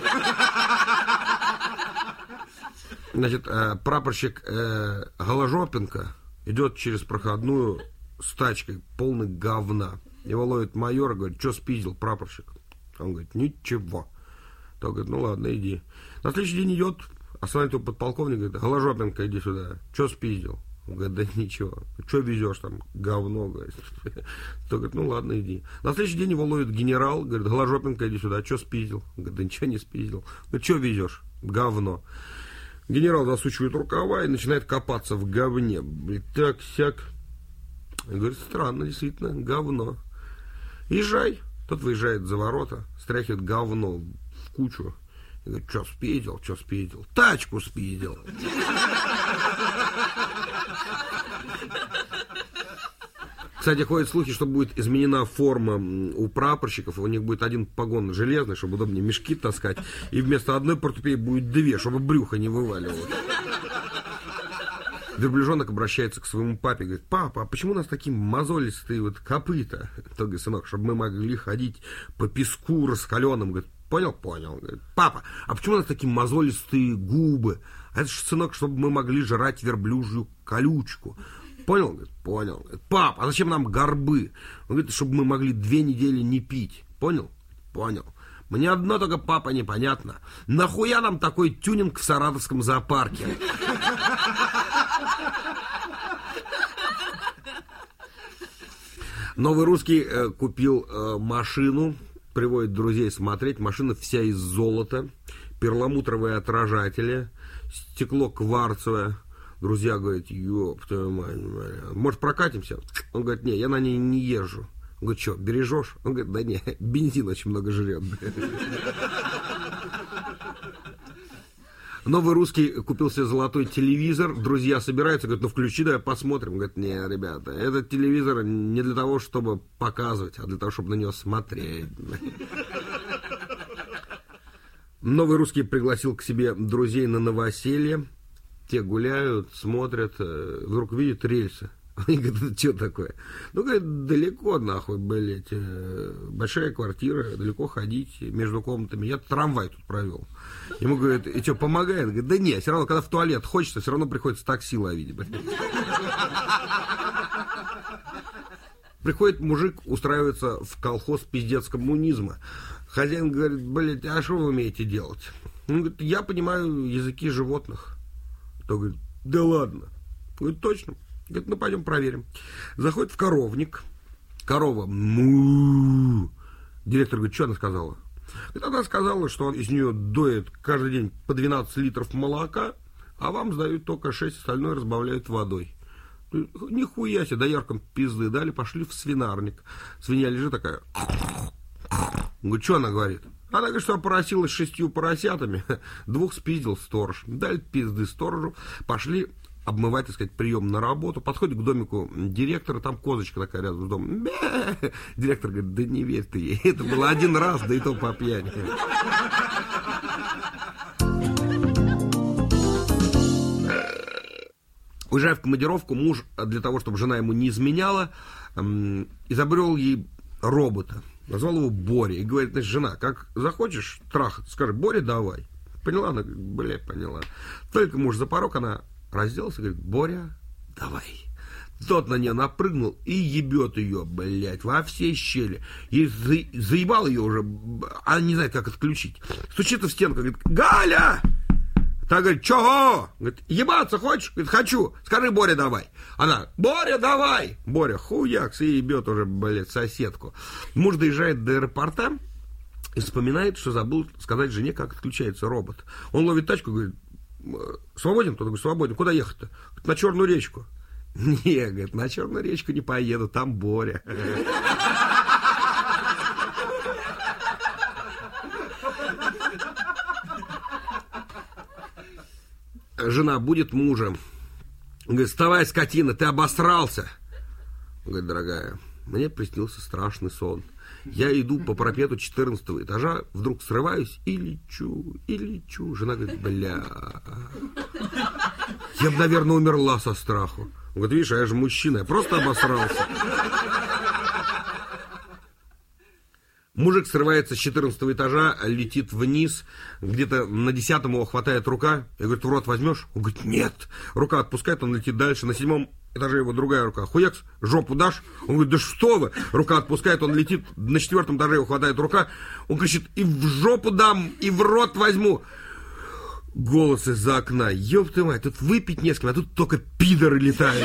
Значит, прапорщик Голожопенко идет через проходную с тачкой, полный говна. Его ловит майор и говорит, что спиздил прапорщик? Он говорит, ничего. Тот говорит, ну ладно, иди. На следующий день идет, останавливает его подполковник, говорит, Голожопенко, иди сюда. Что спиздил? Он говорит, да ничего. Что везешь там? Говно, говорит. Тот говорит, ну ладно, иди. На следующий день его ловит генерал, говорит, Голожопенко, иди сюда. Что спиздил? Он говорит, да ничего не спиздил. Ну что везешь? Говно. Генерал засучивает рукава и начинает копаться в говне. Блин, так-сяк. Он говорит, странно, действительно, говно. Езжай. Тот выезжает за ворота, стряхивает говно в кучу. И говорит, что спиздил, что спиздил? Тачку спиздил. Кстати, ходят слухи, что будет изменена форма у прапорщиков, у них будет один погон железный, чтобы удобнее мешки таскать, и вместо одной портупеи будет две, чтобы брюхо не вываливалось. Верблюжонок обращается к своему папе, говорит, папа, а почему у нас такие мозолистые вот копыта? Тот говорит, сынок, чтобы мы могли ходить по песку раскаленным. Говорит, понял? Понял. Говорит, папа, а почему у нас такие мозолистые губы? А это же, сынок, чтобы мы могли жрать верблюжью колючку. Понял? Говорит, понял. Говорит, пап, а зачем нам горбы? Он говорит, чтобы мы могли две недели не пить. Понял? Понял. Мне одно только, папа, непонятно. Нахуя нам такой тюнинг в Саратовском зоопарке? Новый русский э, купил э, машину, приводит друзей смотреть. Машина вся из золота, перламутровые отражатели, стекло кварцевое. Друзья говорят, ёб твою мать, может прокатимся? Он говорит, не, я на ней не езжу. Он говорит, что, бережешь? Он говорит, да не, бензин очень много жрет. Новый русский купил себе золотой телевизор. Друзья собираются, говорят, ну включи, давай посмотрим. Говорит, не, ребята, этот телевизор не для того, чтобы показывать, а для того, чтобы на него смотреть. Новый русский пригласил к себе друзей на новоселье. Те гуляют, смотрят, вдруг видят рельсы. Они говорят, это что такое? Ну, говорит, далеко, нахуй, блядь, большая квартира, далеко ходить между комнатами. Я трамвай тут провел. Ему говорят, и что, помогает? Говорит, да нет, все равно, когда в туалет хочется, все равно приходится такси ловить, блядь. Приходит мужик, устраивается в колхоз пиздец коммунизма. Хозяин говорит, блядь, а что вы умеете делать? Он говорит, я понимаю языки животных. То говорит, да ладно. Говорит, точно. Говорит, ну пойдем проверим. Заходит в коровник. Корова. Му. Директор говорит, что она сказала? Говорит, она сказала, что он из нее доет каждый день по двенадцать литров молока, а вам сдают только шесть, остальное разбавляют водой. Нихуя себе, дояркам пизды дали, пошли в свинарник. Свинья лежит такая. Говорит, что она говорит? Она говорит, что поросилась шестью поросятами, двух спиздил сторож. Дали пизды сторожу, пошли обмывать, так сказать, прием на работу. Подходит к домику директора, там козочка такая рядом с домом. Бе! Директор говорит, да не верь ты ей, это было один раз, да и то по пьяни. Уезжая в командировку, муж, для того, чтобы жена ему не изменяла, изобрел ей робота. Назвал его Боря. И говорит, значит, жена, как захочешь трахать, скажи, Боря, давай. Поняла? Она говорит, блядь, поняла. Только муж за порог, она разделась и говорит, Боря, давай. Тот на нее напрыгнул и ебет ее, блядь, во все щели. И за, заебал ее уже, она не знает, как отключить. Стучится в стенку, говорит, Галя! Та говорит, чего? Говорит, ебаться хочешь? Говорит, хочу. Скажи, Боря, давай. Она, Боря, давай. Боря, хуякс, и ебет уже, блядь, соседку. Муж доезжает до аэропорта и вспоминает, что забыл сказать жене, как отключается робот. Он ловит тачку, говорит, свободен? Тот говорит, свободен. Куда ехать-то? На Черную речку. Не, говорит, на Черную речку не поеду, там Боря. Жена будет мужа. Говорит, вставай, скотина, ты обосрался. Он говорит, дорогая, мне приснился страшный сон. Я иду по парапету четырнадцатого этажа, вдруг срываюсь и лечу, и лечу. Жена говорит, бля, я бы, наверное, умерла со страху. Он говорит, видишь, а я же мужчина, я просто обосрался. Мужик срывается с четырнадцатого этажа, летит вниз, где-то на десятом его хватает рука, и говорит, в рот возьмешь? Он говорит, нет. Рука отпускает, он летит дальше, на седьмом этаже его другая рука. Хуякс, жопу дашь? Он говорит, да что вы? Рука отпускает, он летит, на четвертом этаже его хватает рука, он кричит, и в жопу дам, и в рот возьму. Голос из-за окна, ёб ты мать, тут выпить не с кем, а тут только пидоры летают.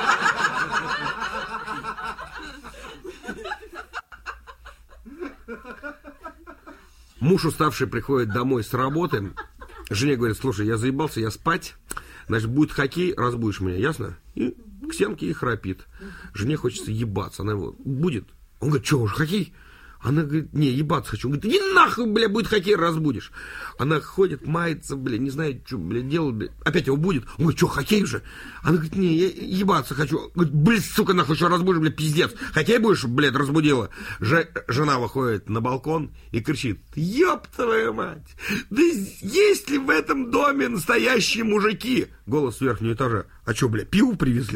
Муж уставший приходит домой с работы. Жене говорит, слушай, я заебался, я спать. Значит, будет хоккей, разбудишь меня, ясно? И к стенке и храпит. Жене хочется ебаться. Она его, будет? Он говорит, что, уже хоккей? Она говорит, не, ебаться хочу. Он говорит, иди нахуй, бля, будет хоккей, разбудишь. Она ходит, мается, бля, не знает, что, бля, делает, бля. Опять его будет. Он говорит, что, хоккей уже? Она говорит, не, я ебаться хочу. Говорит, бля, сука, нахуй, что разбудишь, бля, пиздец. Хоккей будешь, блядь, разбудила. Ж... Жена выходит на балкон и кричит, ёб твою мать, да есть ли в этом доме настоящие мужики? Голос с верхнего этажа. А что, бля, пиво привезли?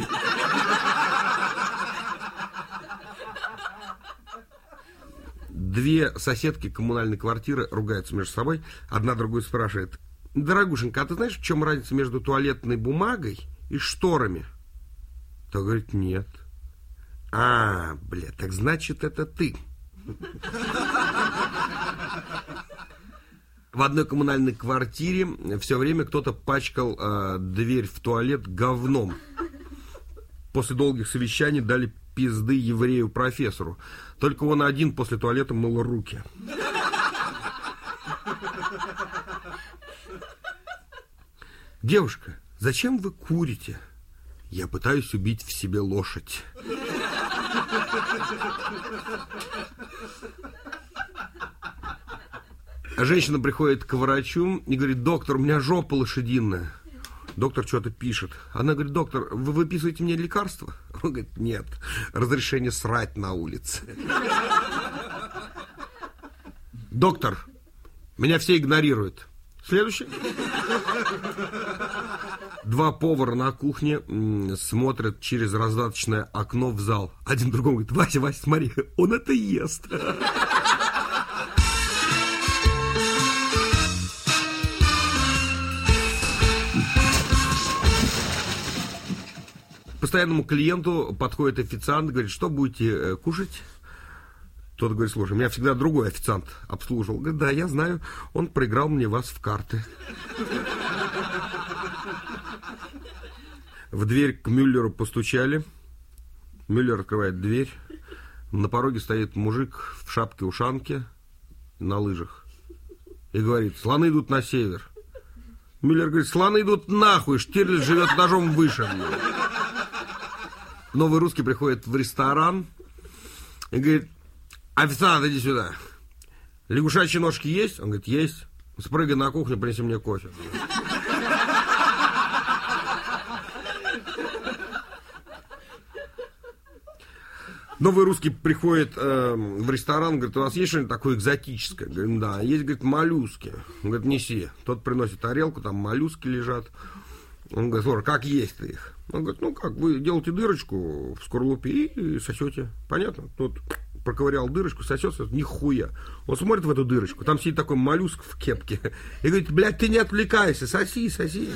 Две соседки коммунальной квартиры ругаются между собой. Одна другую спрашивает, дорогушенька, а ты знаешь, в чем разница между туалетной бумагой и шторами? Та говорит, нет. А, бля, так значит, это ты. В одной коммунальной квартире все время кто-то пачкал э, дверь в туалет говном. После долгих совещаний дали пизды еврею-профессору. Только он один после туалета мыл руки. Девушка, зачем вы курите? Я пытаюсь убить в себе лошадь. Женщина приходит к врачу и говорит, доктор, у меня жопа лошадиная. Доктор что-то пишет. Она говорит, доктор, вы выписываете мне лекарства? Он говорит, нет, разрешение срать на улице. Доктор, меня все игнорируют. Следующий. Два повара на кухне м, смотрят через раздаточное окно в зал. Один другому говорит: Вася, Вася, смотри, он это ест. Постоянному клиенту подходит официант, говорит: что будете э, кушать? Тот говорит: слушай, меня всегда другой официант обслуживал. Говорит: да, я знаю, он проиграл мне вас в карты. В дверь к Мюллеру постучали. Мюллер открывает дверь. На пороге стоит мужик в шапке-ушанке на лыжах и говорит: слоны идут на север. Мюллер говорит: слоны идут нахуй, Штирлиц живет этажом выше. Новый русский приходит в ресторан и говорит: официант, иди сюда. Лягушачьи ножки есть? Он говорит: есть. Спрыгай на кухню, принеси мне кофе. Новый русский приходит э, в ресторан, говорит: у вас есть что-нибудь такое экзотическое? Говорит: да. Есть, говорит, моллюски. Он говорит: неси. Тот приносит тарелку, там моллюски лежат. Он говорит: слушай, как есть ты их? Он говорит: ну как, вы делаете дырочку в скорлупе и сосете. Понятно? Тот проковырял дырочку, сосет, нихуя. Он смотрит в эту дырочку, там сидит такой моллюск в кепке. И говорит: блядь, ты не отвлекайся, соси, соси.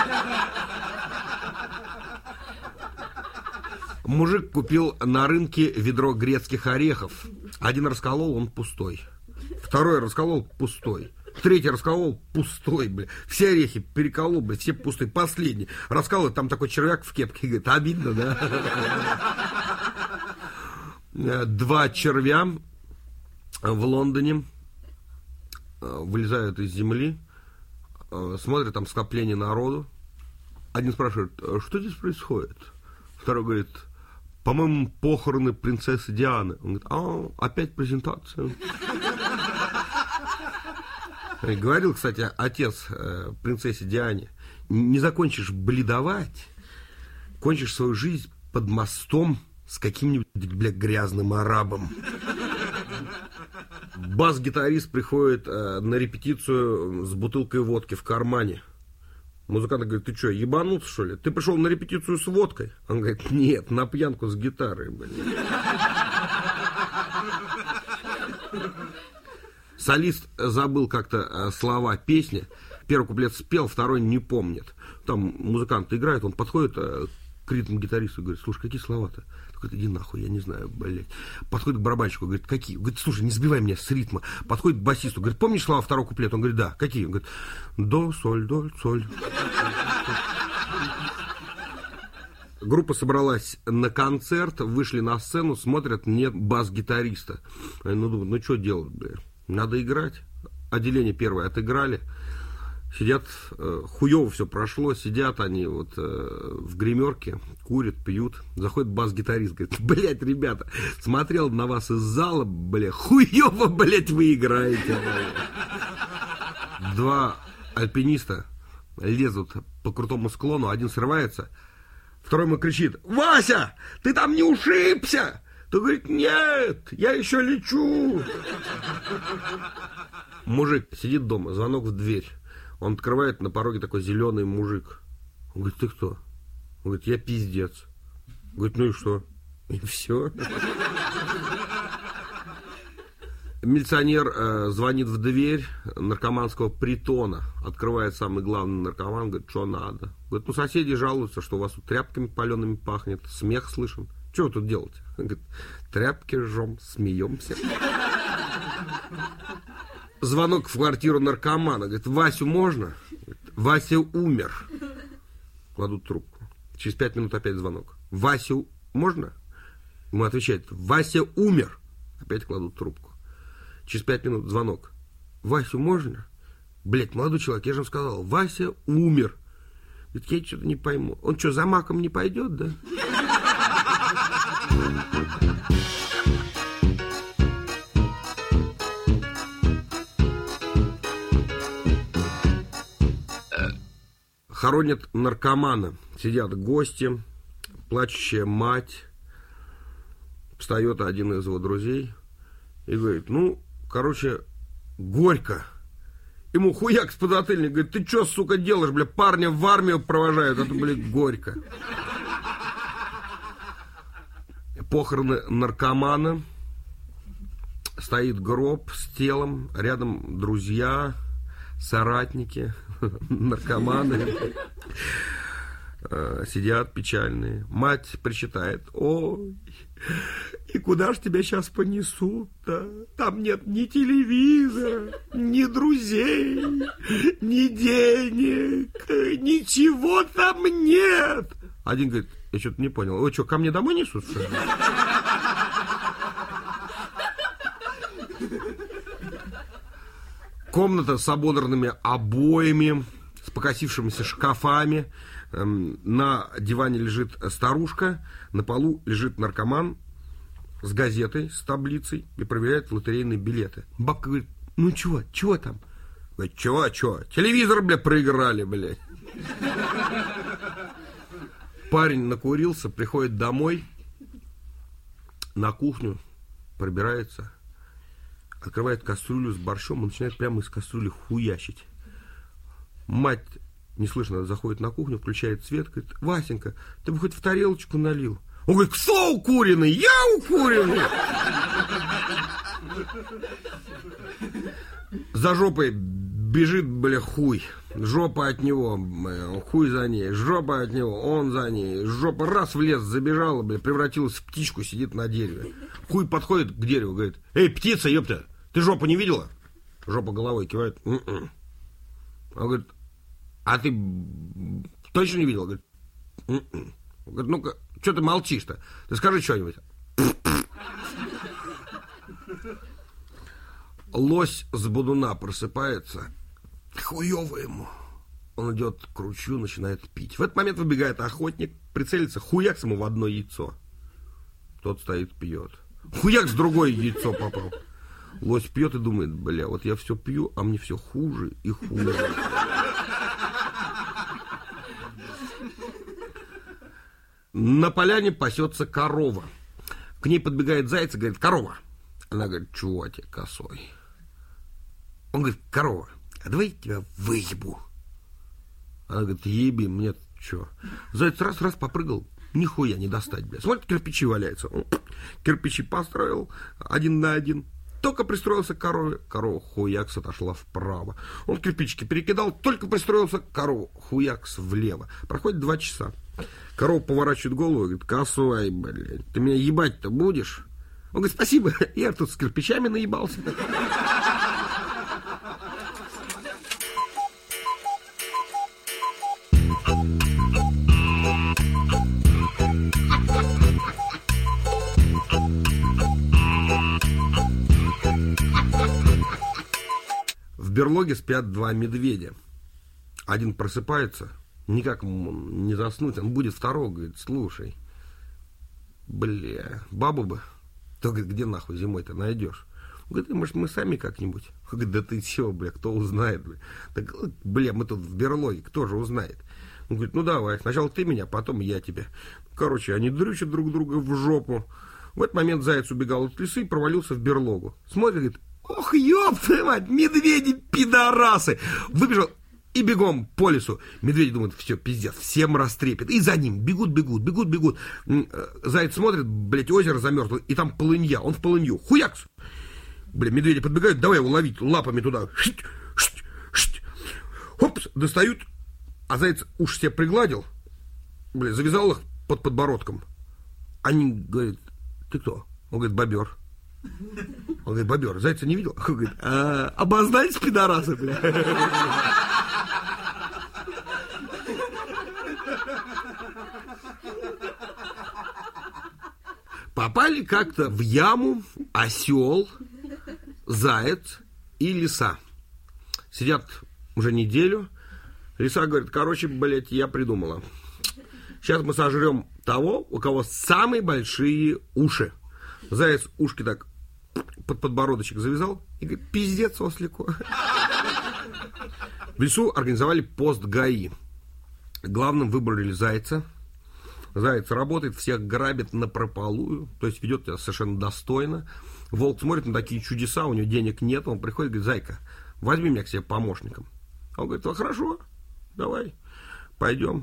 Мужик купил на рынке ведро грецких орехов. Один расколол, он пустой. Второй расколол, пустой. Третий расколол, пустой, бля. Все орехи переколол, бля, все пустые. Последний расколол, там такой червяк в кепке. Говорит: обидно, да? Два червя в Лондоне вылезают из земли, смотрят, там скопление народу. Один спрашивает: что здесь происходит? Второй говорит: по-моему, похороны принцессы Дианы. Он говорит: а, опять презентация. Говорил, кстати, отец э, принцессе Диане: не закончишь бледовать, кончишь свою жизнь под мостом с каким-нибудь, бля, грязным арабом. Бас-гитарист приходит э, на репетицию с бутылкой водки в кармане. Музыкант говорит: ты что, ебануться, что ли? Ты пришел на репетицию с водкой? Он говорит: нет, на пьянку с гитарой, блин. Солист забыл как-то слова песни. Первый куплет спел, второй не помнит. Там музыкант играет, он подходит к ритм-гитаристу и говорит: слушай, какие слова-то? Говорит: иди нахуй, я не знаю, блядь. Подходит к барабанщику, говорит: какие? Говорит: слушай, не сбивай меня с ритма. Подходит к басисту, говорит: помнишь слова второго куплета? Он говорит: да. Какие? Он говорит: до, соль, до, соль. Группа собралась на концерт, вышли на сцену, смотрят, нет бас-гитариста. Они, ну, думают, ну что делать, блядь? Надо играть. Отделение первое отыграли. Сидят, э, хуёво все прошло, сидят они вот э, в гримерке, курят, пьют. Заходит бас-гитарист, говорит: блядь, ребята, смотрел на вас из зала, блядь, хуёво, блядь, вы играете. Блядь. Два альпиниста лезут по крутому склону, один срывается, второй ему кричит: Вася, ты там не ушибся? Ты говорит: нет, я еще лечу. Мужик сидит дома, звонок в дверь. Он открывает, на пороге такой зеленый мужик. Он говорит: ты кто? Он говорит: я пиздец. Он говорит: ну и что? И все. Милиционер э, звонит в дверь наркоманского притона. Открывает самый главный наркоман, говорит: что надо? Говорит: ну соседи жалуются, что у вас тут тряпками палеными пахнет, смех слышен. Что вы тут делаете? Он говорит: тряпки жжем, смеемся. Звонок в квартиру наркомана. Говорит: Васю можно? Говорит: Вася умер. Кладут трубку. Через пять минут опять звонок. Васю можно? Ему отвечает: Вася умер. Опять кладут трубку. Через пять минут звонок. Васю можно? Блять, молодой человек, я же вам сказал, Вася умер. Говорит: я что-то не пойму. Он что, за маком не пойдет, да? Хоронят наркомана. Сидят гости, плачущая мать. Встает один из его друзей и говорит: ну, короче, горько. Ему хуяк с подзатыльник, говорит, ты что, сука, делаешь, бля, парня в армию провожают, это, бля, горько. Похороны наркомана. Стоит гроб с телом, рядом друзья, соратники, наркоманы. Сидят печальные. Мать причитает: ой, и куда ж тебя сейчас понесут-то? Там нет ни телевизора, ни друзей, ни денег, ничего там нет. Один говорит: я что-то не понял, вы что, ко мне домой несут, что ли? Комната с ободранными обоями, с покосившимися шкафами. На диване лежит старушка, на полу лежит наркоман с газетой, с таблицей и проверяет лотерейные билеты. Бабка говорит: ну чего, чего там? Говорит: чего, чего? Телевизор, бля, проиграли, блядь. Парень накурился, приходит домой, на кухню, пробирается, открывает кастрюлю с борщом и начинает прямо из кастрюли хуячить. Мать неслышно заходит на кухню, включает свет, говорит: Васенька, ты бы хоть в тарелочку налил. Он говорит: кто укуренный? Я укуренный! За жопой бежит, бля, хуй. Жопа от него, бля, хуй за ней. Жопа от него, он за ней. Жопа раз в лес забежала, бля, превратилась в птичку, сидит на дереве. Хуй подходит к дереву, говорит: эй, птица, ёпта, ты жопу не видела? Жопа головой кивает: м-м. Он говорит: а ты точно не видел? Говорит: м-м. Он говорит: ну-ка, что ты молчишь-то? Ты скажи что-нибудь. Лось с бодуна просыпается, хуёво ему. Он идет к ручью, начинает пить. В этот момент выбегает охотник, прицелится, хуяк ему в одно яйцо. Тот стоит, пьет. Хуяк с другое яйцо попал. Лось пьет и думает: бля, вот я все пью, а мне все хуже и хуже. На поляне пасется корова. К ней подбегает заяц и говорит: корова. Она говорит: чего тебе, косой? Он говорит: корова, а давай я тебя выебу. Она говорит: еби, мне что? Заяц раз-раз попрыгал, нихуя не достать, бля. Смотрит, кирпичи валяются. Он кирпичи построил один на один. Только пристроился к корове, корова хуякс отошла вправо. Он кирпичики перекидал, только пристроился, корова хуякс влево. Проходит два часа. Корова поворачивает голову и говорит: косой, блядь, ты меня ебать-то будешь? Он говорит: спасибо, я тут с кирпичами наебался. В берлоге спят два медведя. Один просыпается, никак не заснуть, он будет второго, говорит: слушай, бля, бабу бы, то, говорит, где нахуй зимой-то найдешь? Он говорит: может, мы сами как-нибудь? Он говорит: да ты чего, бля, кто узнает, бля? Так, бля, мы тут в берлоге, кто же узнает? Он говорит: ну давай, сначала ты меня, потом я тебя. Короче, они дрючат друг друга в жопу. В этот момент заяц убегал от лисы и провалился в берлогу. Смотрит, говорит: ох, ёб твою мать, медведи-пидорасы! Выбежал и бегом по лесу. Медведи думают: все, пиздец, всем растрепет. И за ним бегут, бегут, бегут, бегут. Заяц смотрит, блядь, озеро замерзло, и там полынья, он в полынью. Хуякс! Бля, медведи подбегают, давай его ловить лапами туда. Шть, шть, шть. Хопс, достают, а заяц уж себе пригладил, бля, завязал их под подбородком. Они говорят: ты кто? Он говорит: бобер. Он говорит: бобер, зайца не видел? Он говорит: а, обознались, пидорасы, бля. Попали как-то в яму осел, заяц и лиса. Сидят уже неделю. Лиса говорит: короче, блядь, я придумала. Сейчас мы сожрем того, у кого самые большие уши. Заяц ушки так под подбородочек завязал и говорит: пиздец, ослику. В лесу организовали пост ГАИ. Главным выбрали зайца. Заяц работает, всех грабит напропалую, то есть ведет себя совершенно достойно. Волк смотрит на такие чудеса, у него денег нет, он приходит и говорит: зайка, возьми меня к себе помощником. Он говорит, ну, хорошо, давай, пойдем.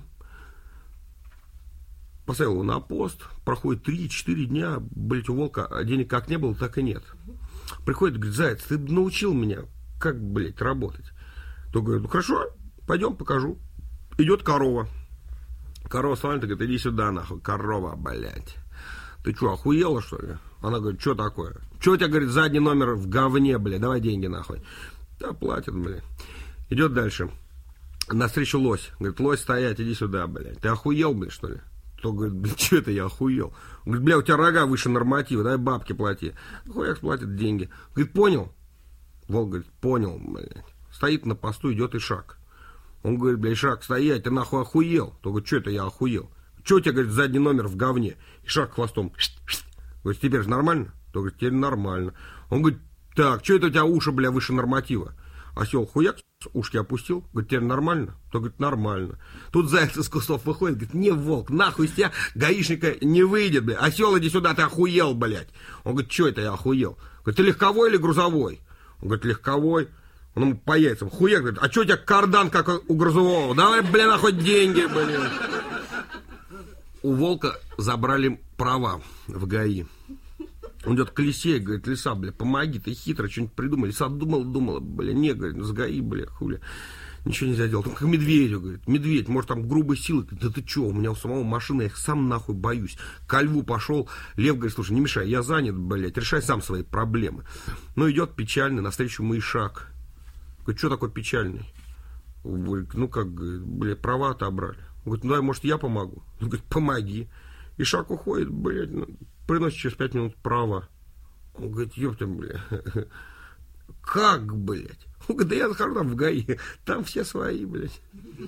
Поставил его на пост, проходит три-четыре дня, блядь, у волка денег как не было, так и нет. Приходит, говорит, заяц, ты научил меня, как, блядь, работать. То говорит, ну хорошо, пойдем, покажу. Идет корова. Корова смотрит, говорит, иди сюда, нахуй, корова, блядь. Ты что, охуела, что ли? Она говорит, что такое? Что у тебя, говорит, задний номер в говне, блядь, давай деньги, нахуй. Да, платит, блядь. Идет дальше. Навстречу лось. Говорит, лось, стоять, иди сюда, блядь. Ты охуел, блядь, что ли? То говорит, блядь, что это я охуел? Он говорит, бля, у тебя рога выше норматива, дай бабки плати. Хуяк платит деньги. Говорит, понял? Волк говорит, понял, блядь. Стоит на посту, идет Ишак. Он говорит, блядь, Ишак, стоять, ты нахуй охуел? То говорит, что это я охуел? Что у тебя, говорит, задний номер в говне? Ишак хвостом. Говорит, теперь же нормально? То говорит, теперь нормально. Он говорит, так, что это у тебя уши, бля, выше норматива? Осел хуяк, ушки опустил, говорит, теперь нормально? То говорит, нормально. Тут заяц из кустов выходит, говорит, не, волк, нахуй из тебя гаишника не выйдет, блядь. Осел, иди сюда, ты охуел, блядь. Он говорит, что это я охуел? Говорит, ты легковой или грузовой? Он говорит, легковой. Он ему по яйцам, хуяк, говорит, а что у тебя кардан, как у грузового? Давай, бля, нахуй деньги, блин. У волка забрали права в ГАИ. Он идет к лисе, говорит, лиса, бля, помоги, ты хитро что-нибудь придумай. Лиса думала, думала, бля, не, говорит, с ГАИ, бля, хули. Ничего нельзя делать. Только к медведю, говорит, медведь, может, там грубой силы. Да ты что, у меня у самого машина, я их сам нахуй боюсь. Ко льву пошел, лев говорит, слушай, не мешай, я занят, блядь, решай сам свои проблемы. Ну, идет печальный, навстречу ему Ишак. Говорит, что такой печальный? Говорит, ну, как, блядь, права отобрали. Говорит, ну, дай, может, я помогу? Он говорит, помоги. Ишак уходит, блядь, ну, приносит через пять минут права. Он говорит, ёпта, блядь, как, блядь? Он говорит, да я захожу там в ГАИ, там все свои, блядь.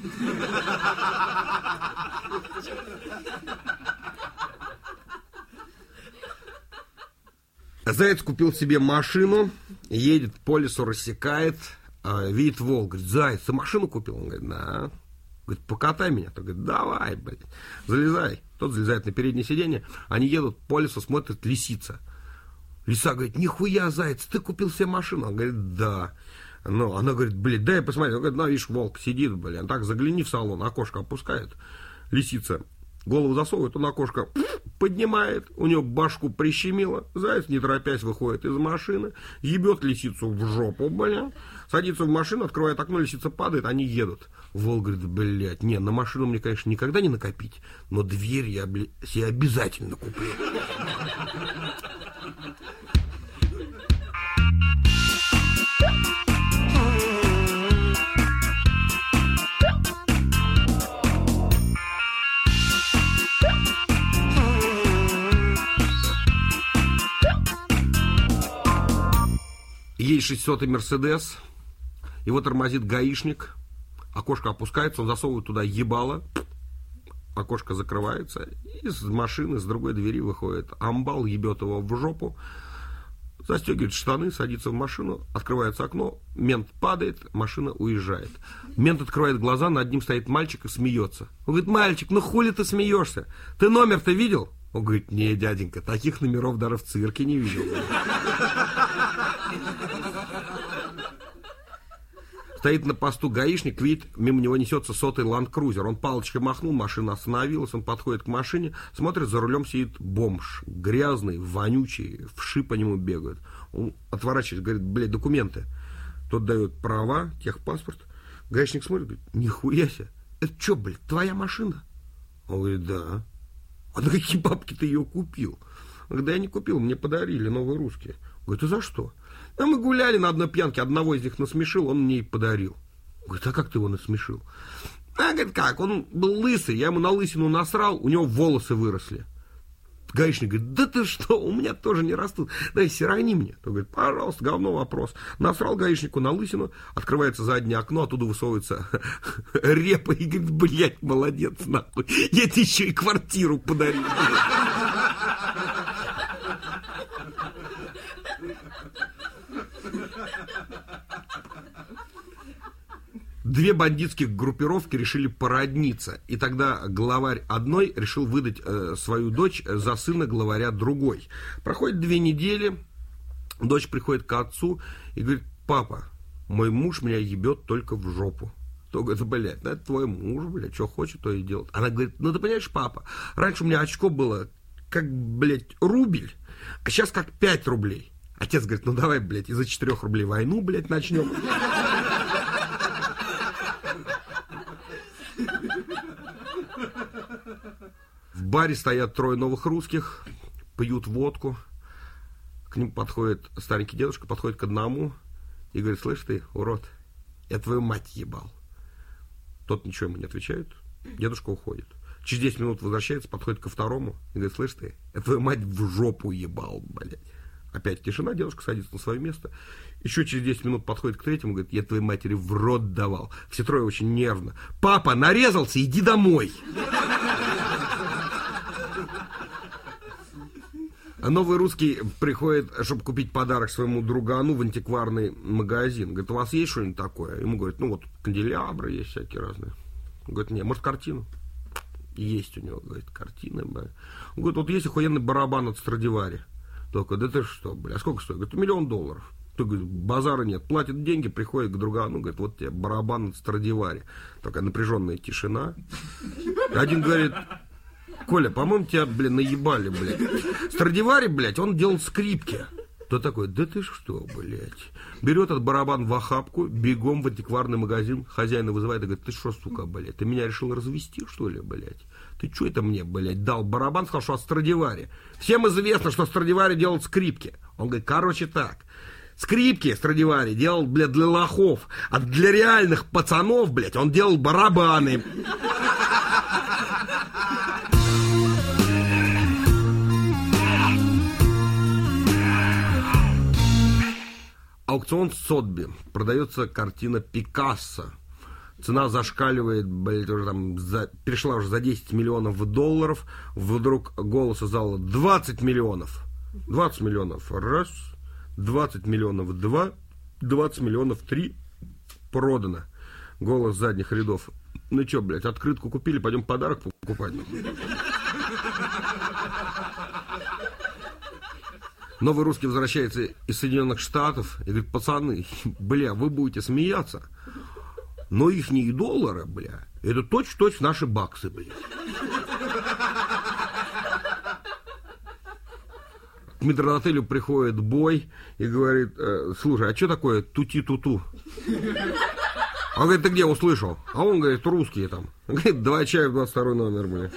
Заяц купил себе машину, едет по лесу, рассекает, видит волк, говорит, заяц, ты машину купил? Он говорит, да. Говорит, покатай меня. Тот говорит, давай, блядь, залезай. Тот залезает на переднее сиденье, они едут по лесу, смотрят, лисица. Лиса говорит, нихуя, заяц, ты купил себе машину? Он говорит, да. Ну, она говорит, блядь, дай посмотреть. Он говорит, ну, видишь, волк сидит, блядь, он так загляни в салон, окошко опускает. Лисица голову засовывает, он окошко поднимает, у него башку прищемило, заяц, не торопясь, выходит из машины, ебет лисицу в жопу, блядь, садится в машину, открывает окно, лисица падает, они едут. Волк говорит, блядь, не, на машину мне, конечно, никогда не накопить, но дверь я, блядь, себе обязательно куплю. Есть шестисотый Мерседес, его тормозит гаишник, окошко опускается, он засовывает туда ебало, окошко закрывается, и из машины, с другой двери выходит амбал, ебет его в жопу, застегивает штаны, садится в машину, открывается окно, мент падает, машина уезжает. Мент открывает глаза, над ним стоит мальчик и смеется. Он говорит, мальчик, ну хули ты смеешься? Ты номер-то видел? Он говорит, не, дяденька, таких номеров даже в цирке не видел. Стоит на посту гаишник, видит, мимо него несется сотый ланд-крузер. Он палочкой махнул, машина остановилась, он подходит к машине, смотрит, за рулем сидит бомж, грязный, вонючий, вши по нему бегают. Он отворачивается, говорит, блядь, документы. Тот дает права, техпаспорт. Гаишник смотрит, говорит, нихуя себе, это что, блядь, твоя машина? Он говорит, да. А на какие бабки ты ее купил? Он говорит, да я не купил, мне подарили новые русские. Говорит, а за что? А мы гуляли на одной пьянке, одного из них насмешил, он мне и подарил. Говорит, а как ты его насмешил? А, говорит, как, он был лысый, я ему на лысину насрал, у него волосы выросли. Гаишник говорит, да ты что, у меня тоже не растут, дай сирони мне. Он говорит, пожалуйста, говно вопрос. Насрал гаишнику на лысину, открывается заднее окно, оттуда высовывается репа и говорит, блядь, молодец, нахуй, я тебе еще и квартиру подарил. Две бандитских группировки решили породниться, и тогда главарь одной решил выдать э, свою дочь за сына главаря другой. Проходит две недели, дочь приходит к отцу и говорит, папа, мой муж меня ебет только в жопу. То говорит, блядь, ну это твой муж, блядь, что хочет, то и делает. Она говорит, ну ты понимаешь, папа, раньше у меня очко было как, блядь, рубль, а сейчас как пять рублей. Отец говорит, ну давай, блядь, из-за четырех рублей войну, блядь, начнем. В баре стоят трое новых русских, пьют водку. К ним подходит старенький дедушка, подходит к одному и говорит, слышь ты, урод, я твою мать ебал. Тот ничего ему не отвечает, дедушка уходит. Через десять минут возвращается, подходит ко второму и говорит, слышь ты, я твою мать в жопу ебал, блядь. Опять тишина, дедушка садится на свое место. Еще через десять минут подходит к третьему, говорит, я твоей матери в рот давал. Все трое очень нервно. Папа, нарезался, иди домой. А новый русский приходит, чтобы купить подарок своему другану в антикварный магазин. Говорит, у вас есть что-нибудь такое? Ему говорят, ну вот канделябры есть всякие разные. Он говорит, нет, может картину? Есть у него, говорит, картина. Он говорит, вот есть охуенный барабан от Страдивари. Только, да ты что, бля, а сколько стоит? Говорит, миллион долларов. Ты говорит, базара нет. Платит деньги, приходит к другану, говорит, вот тебе барабан от Страдивари. Такая напряженная тишина. Один говорит, Коля, по-моему, тебя, блин, наебали, блядь. Страдивари, блядь, он делал скрипки. Тот такой, да ты что, блядь. Берет этот барабан в охапку, бегом в антикварный магазин, хозяина вызывает и говорит, ты что, сука, блядь, ты меня решил развести, что ли, блядь? Ты что это мне, блядь, дал барабан, сказал, что от Страдивари. Всем известно, что Страдивари делал скрипки. Он говорит, короче так, скрипки Страдивари делал, блядь, для лохов, а для реальных пацанов, блядь, он делал барабаны. Аукцион Сотби. Продается картина Пикассо. Цена зашкаливает, блядь, уже там за, перешла уже за десять миллионов долларов. Вдруг голос из зала двадцать миллионов. двадцать миллионов раз, двадцать миллионов два, двадцать миллионов три. Продано. Голос задних рядов. Ну что, блядь, открытку купили, пойдем подарок покупать. Новый русский возвращается из Соединенных Штатов и говорит, пацаны, бля, вы будете смеяться, но ихние доллары, бля, это точь-в-точь наши баксы, бля. К метрдотелю приходит бой и говорит, слушай, а что такое тути-туту? Он говорит, ты где услышал? А он говорит, русские там. Он говорит, давай чай в двадцать второй номер, бля.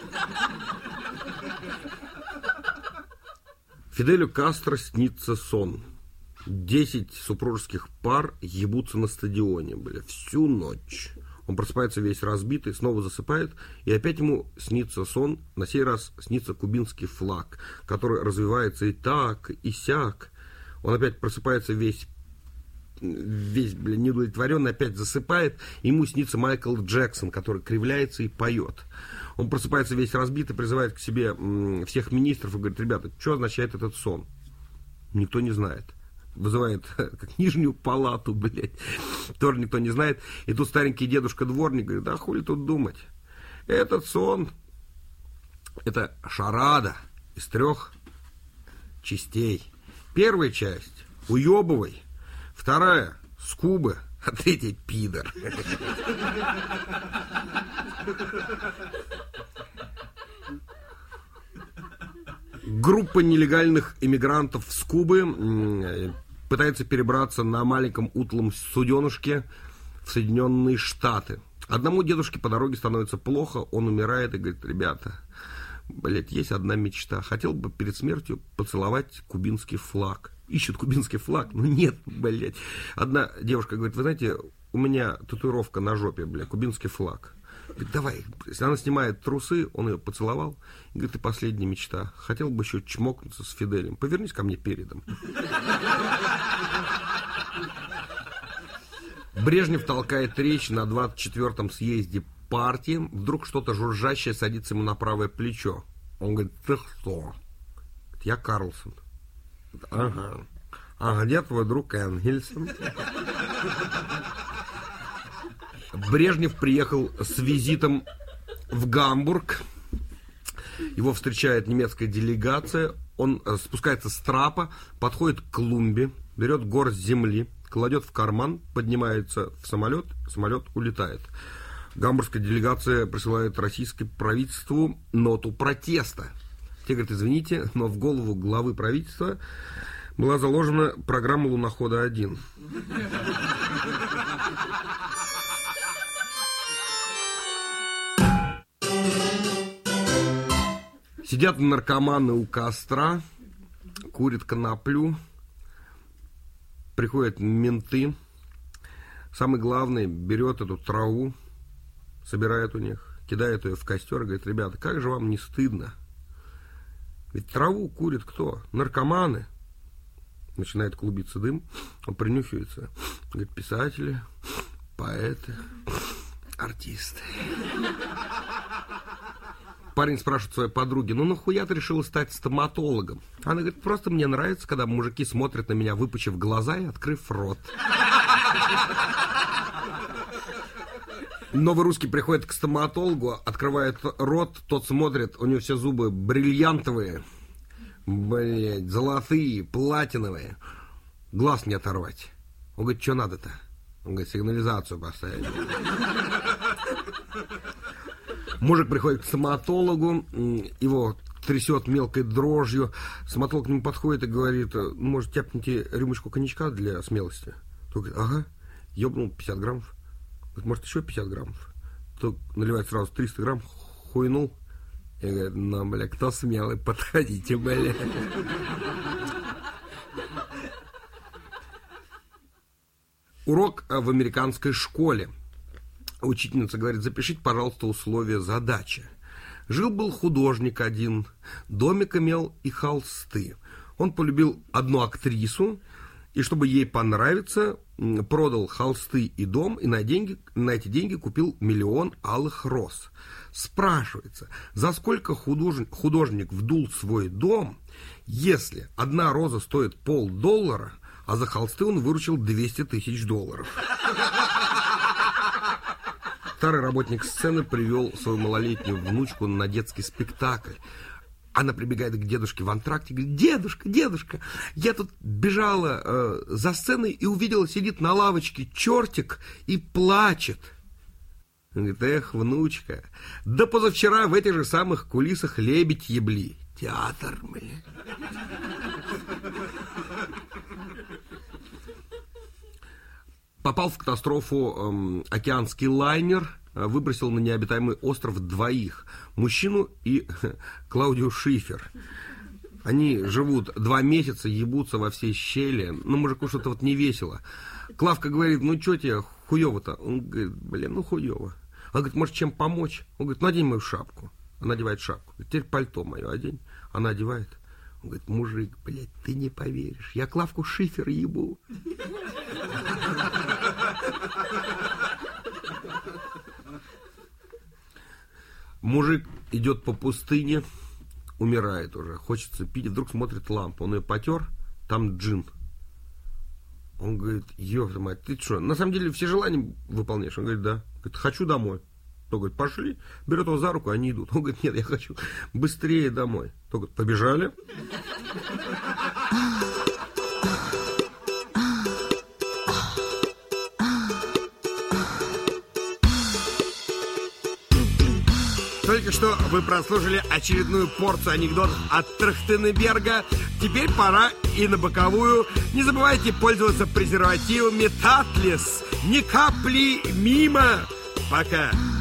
Фиделю Кастро снится сон. Десять супружеских пар ебутся на стадионе, бля, всю ночь. Он просыпается весь разбитый, снова засыпает, и опять ему снится сон. На сей раз снится кубинский флаг, который развивается и так, и сяк. Он опять просыпается весь, весь, бля, неудовлетворенный, опять засыпает. Ему снится Майкл Джексон, который кривляется и поет. Он просыпается весь разбитый, призывает к себе м, всех министров и говорит, ребята, что означает этот сон? Никто не знает. Вызывает как нижнюю палату, блядь. Тоже никто не знает. И тут старенький дедушка-дворник говорит, да хули тут думать. Этот сон, это шарада из трех частей. Первая часть уебывай, вторая скубы, а третья пидор. Группа нелегальных иммигрантов с Кубы пытается перебраться на маленьком утлом суденышке в Соединенные Штаты. Одному дедушке по дороге становится плохо, он умирает и говорит, ребята, блядь, есть одна мечта. Хотел бы перед смертью поцеловать кубинский флаг. Ищут кубинский флаг, но нет, блядь. Одна девушка говорит, вы знаете, у меня татуировка на жопе, блядь, кубинский флаг. Говорит, давай. Если она снимает трусы, он ее поцеловал. И говорит, и последняя мечта. Хотел бы еще чмокнуться с Фиделем. Повернись ко мне передом. Брежнев толкает речь на двадцать четвёртом съезде партии. Вдруг что-то жужжащее садится ему на правое плечо. Он говорит, ты кто? Говорит, я Карлсон. Ага. А где твой друг Энгельсон? Брежнев приехал с визитом в Гамбург. Его встречает немецкая делегация. Он спускается с трапа, подходит к клумбе, берет горсть земли, кладет в карман, поднимается в самолет, самолет улетает. Гамбургская делегация присылает российскому правительству ноту протеста. Те говорят, извините, но в голову главы правительства была заложена программа «Лунохода-один». Сидят наркоманы у костра, курят коноплю, приходят менты. Самый главный берет эту траву, собирает у них, кидает ее в костер и говорит, ребята, как же вам не стыдно? Ведь траву курит кто? Наркоманы. Начинает клубиться дым, он принюхивается. Говорит, писатели, поэты, артисты. Парень спрашивает своей подруги, ну нахуя ты решила стать стоматологом? Она говорит, просто мне нравится, когда мужики смотрят на меня, выпучив глаза и открыв рот. Новый русский приходит к стоматологу, открывает рот, тот смотрит, у него все зубы бриллиантовые, блядь, золотые, платиновые. Глаз не оторвать. Он говорит, что надо-то? Он говорит, сигнализацию поставить. Мужик приходит к стоматологу, его трясет мелкой дрожью. Стоматолог к нему подходит и говорит, может, тяпните рюмочку коньячка для смелости? Тот говорит, ага, ёбнул пятьдесят граммов. Говорит, может, еще пятьдесят граммов? Тот наливает сразу триста грамм, хуйнул. И говорит, ну, бля, кто смелый, подходите, бля. Урок в американской школе. Учительница говорит, запишите, пожалуйста, условия задачи. Жил-был художник один, домик имел и холсты. Он полюбил одну актрису, и чтобы ей понравиться, продал холсты и дом, и на, деньги, на эти деньги купил миллион алых роз. Спрашивается, за сколько художник, художник вдул свой дом, если одна роза стоит полдоллара, а за холсты он выручил двести тысяч долларов. Старый работник сцены привел свою малолетнюю внучку на детский спектакль. Она прибегает к дедушке в антракте и говорит, дедушка, дедушка, я тут бежала э, за сценой и увидела, сидит на лавочке чертик и плачет. Он говорит, эх, внучка, да позавчера в этих же самых кулисах лебедь ебли. Театр, блин. Попал в катастрофу эм, океанский лайнер, выбросил на необитаемый остров двоих, мужчину и Клаудию Шифер. Они живут два месяца, ебутся во все щели. Ну, мужику что-то вот не весело. Клавка говорит, ну, что тебе хуёво-то? Он говорит, блин, ну, хуёво. Она говорит, может, чем помочь? Он говорит, надень мою шапку. Она одевает шапку. Говорит, теперь пальто мое одень. Она одевает. Он говорит, мужик, блядь, ты не поверишь, я Клавку Шифер ебу. Мужик идет по пустыне, умирает уже, хочется пить, вдруг смотрит лампу, он ее потер, там джин. Он говорит, ёпта мать, ты что, на самом деле все желания выполняешь? Он говорит, да. Говорит, хочу домой. Тот говорит, пошли, берет его за руку, они идут. Он говорит, нет, я хочу быстрее домой. Тот говорит, побежали. Только что вы прослушали очередную порцию анекдотов от Трахтенберга. Теперь пора и на боковую. Не забывайте пользоваться презервативами Татлис. Ни капли мимо. Пока.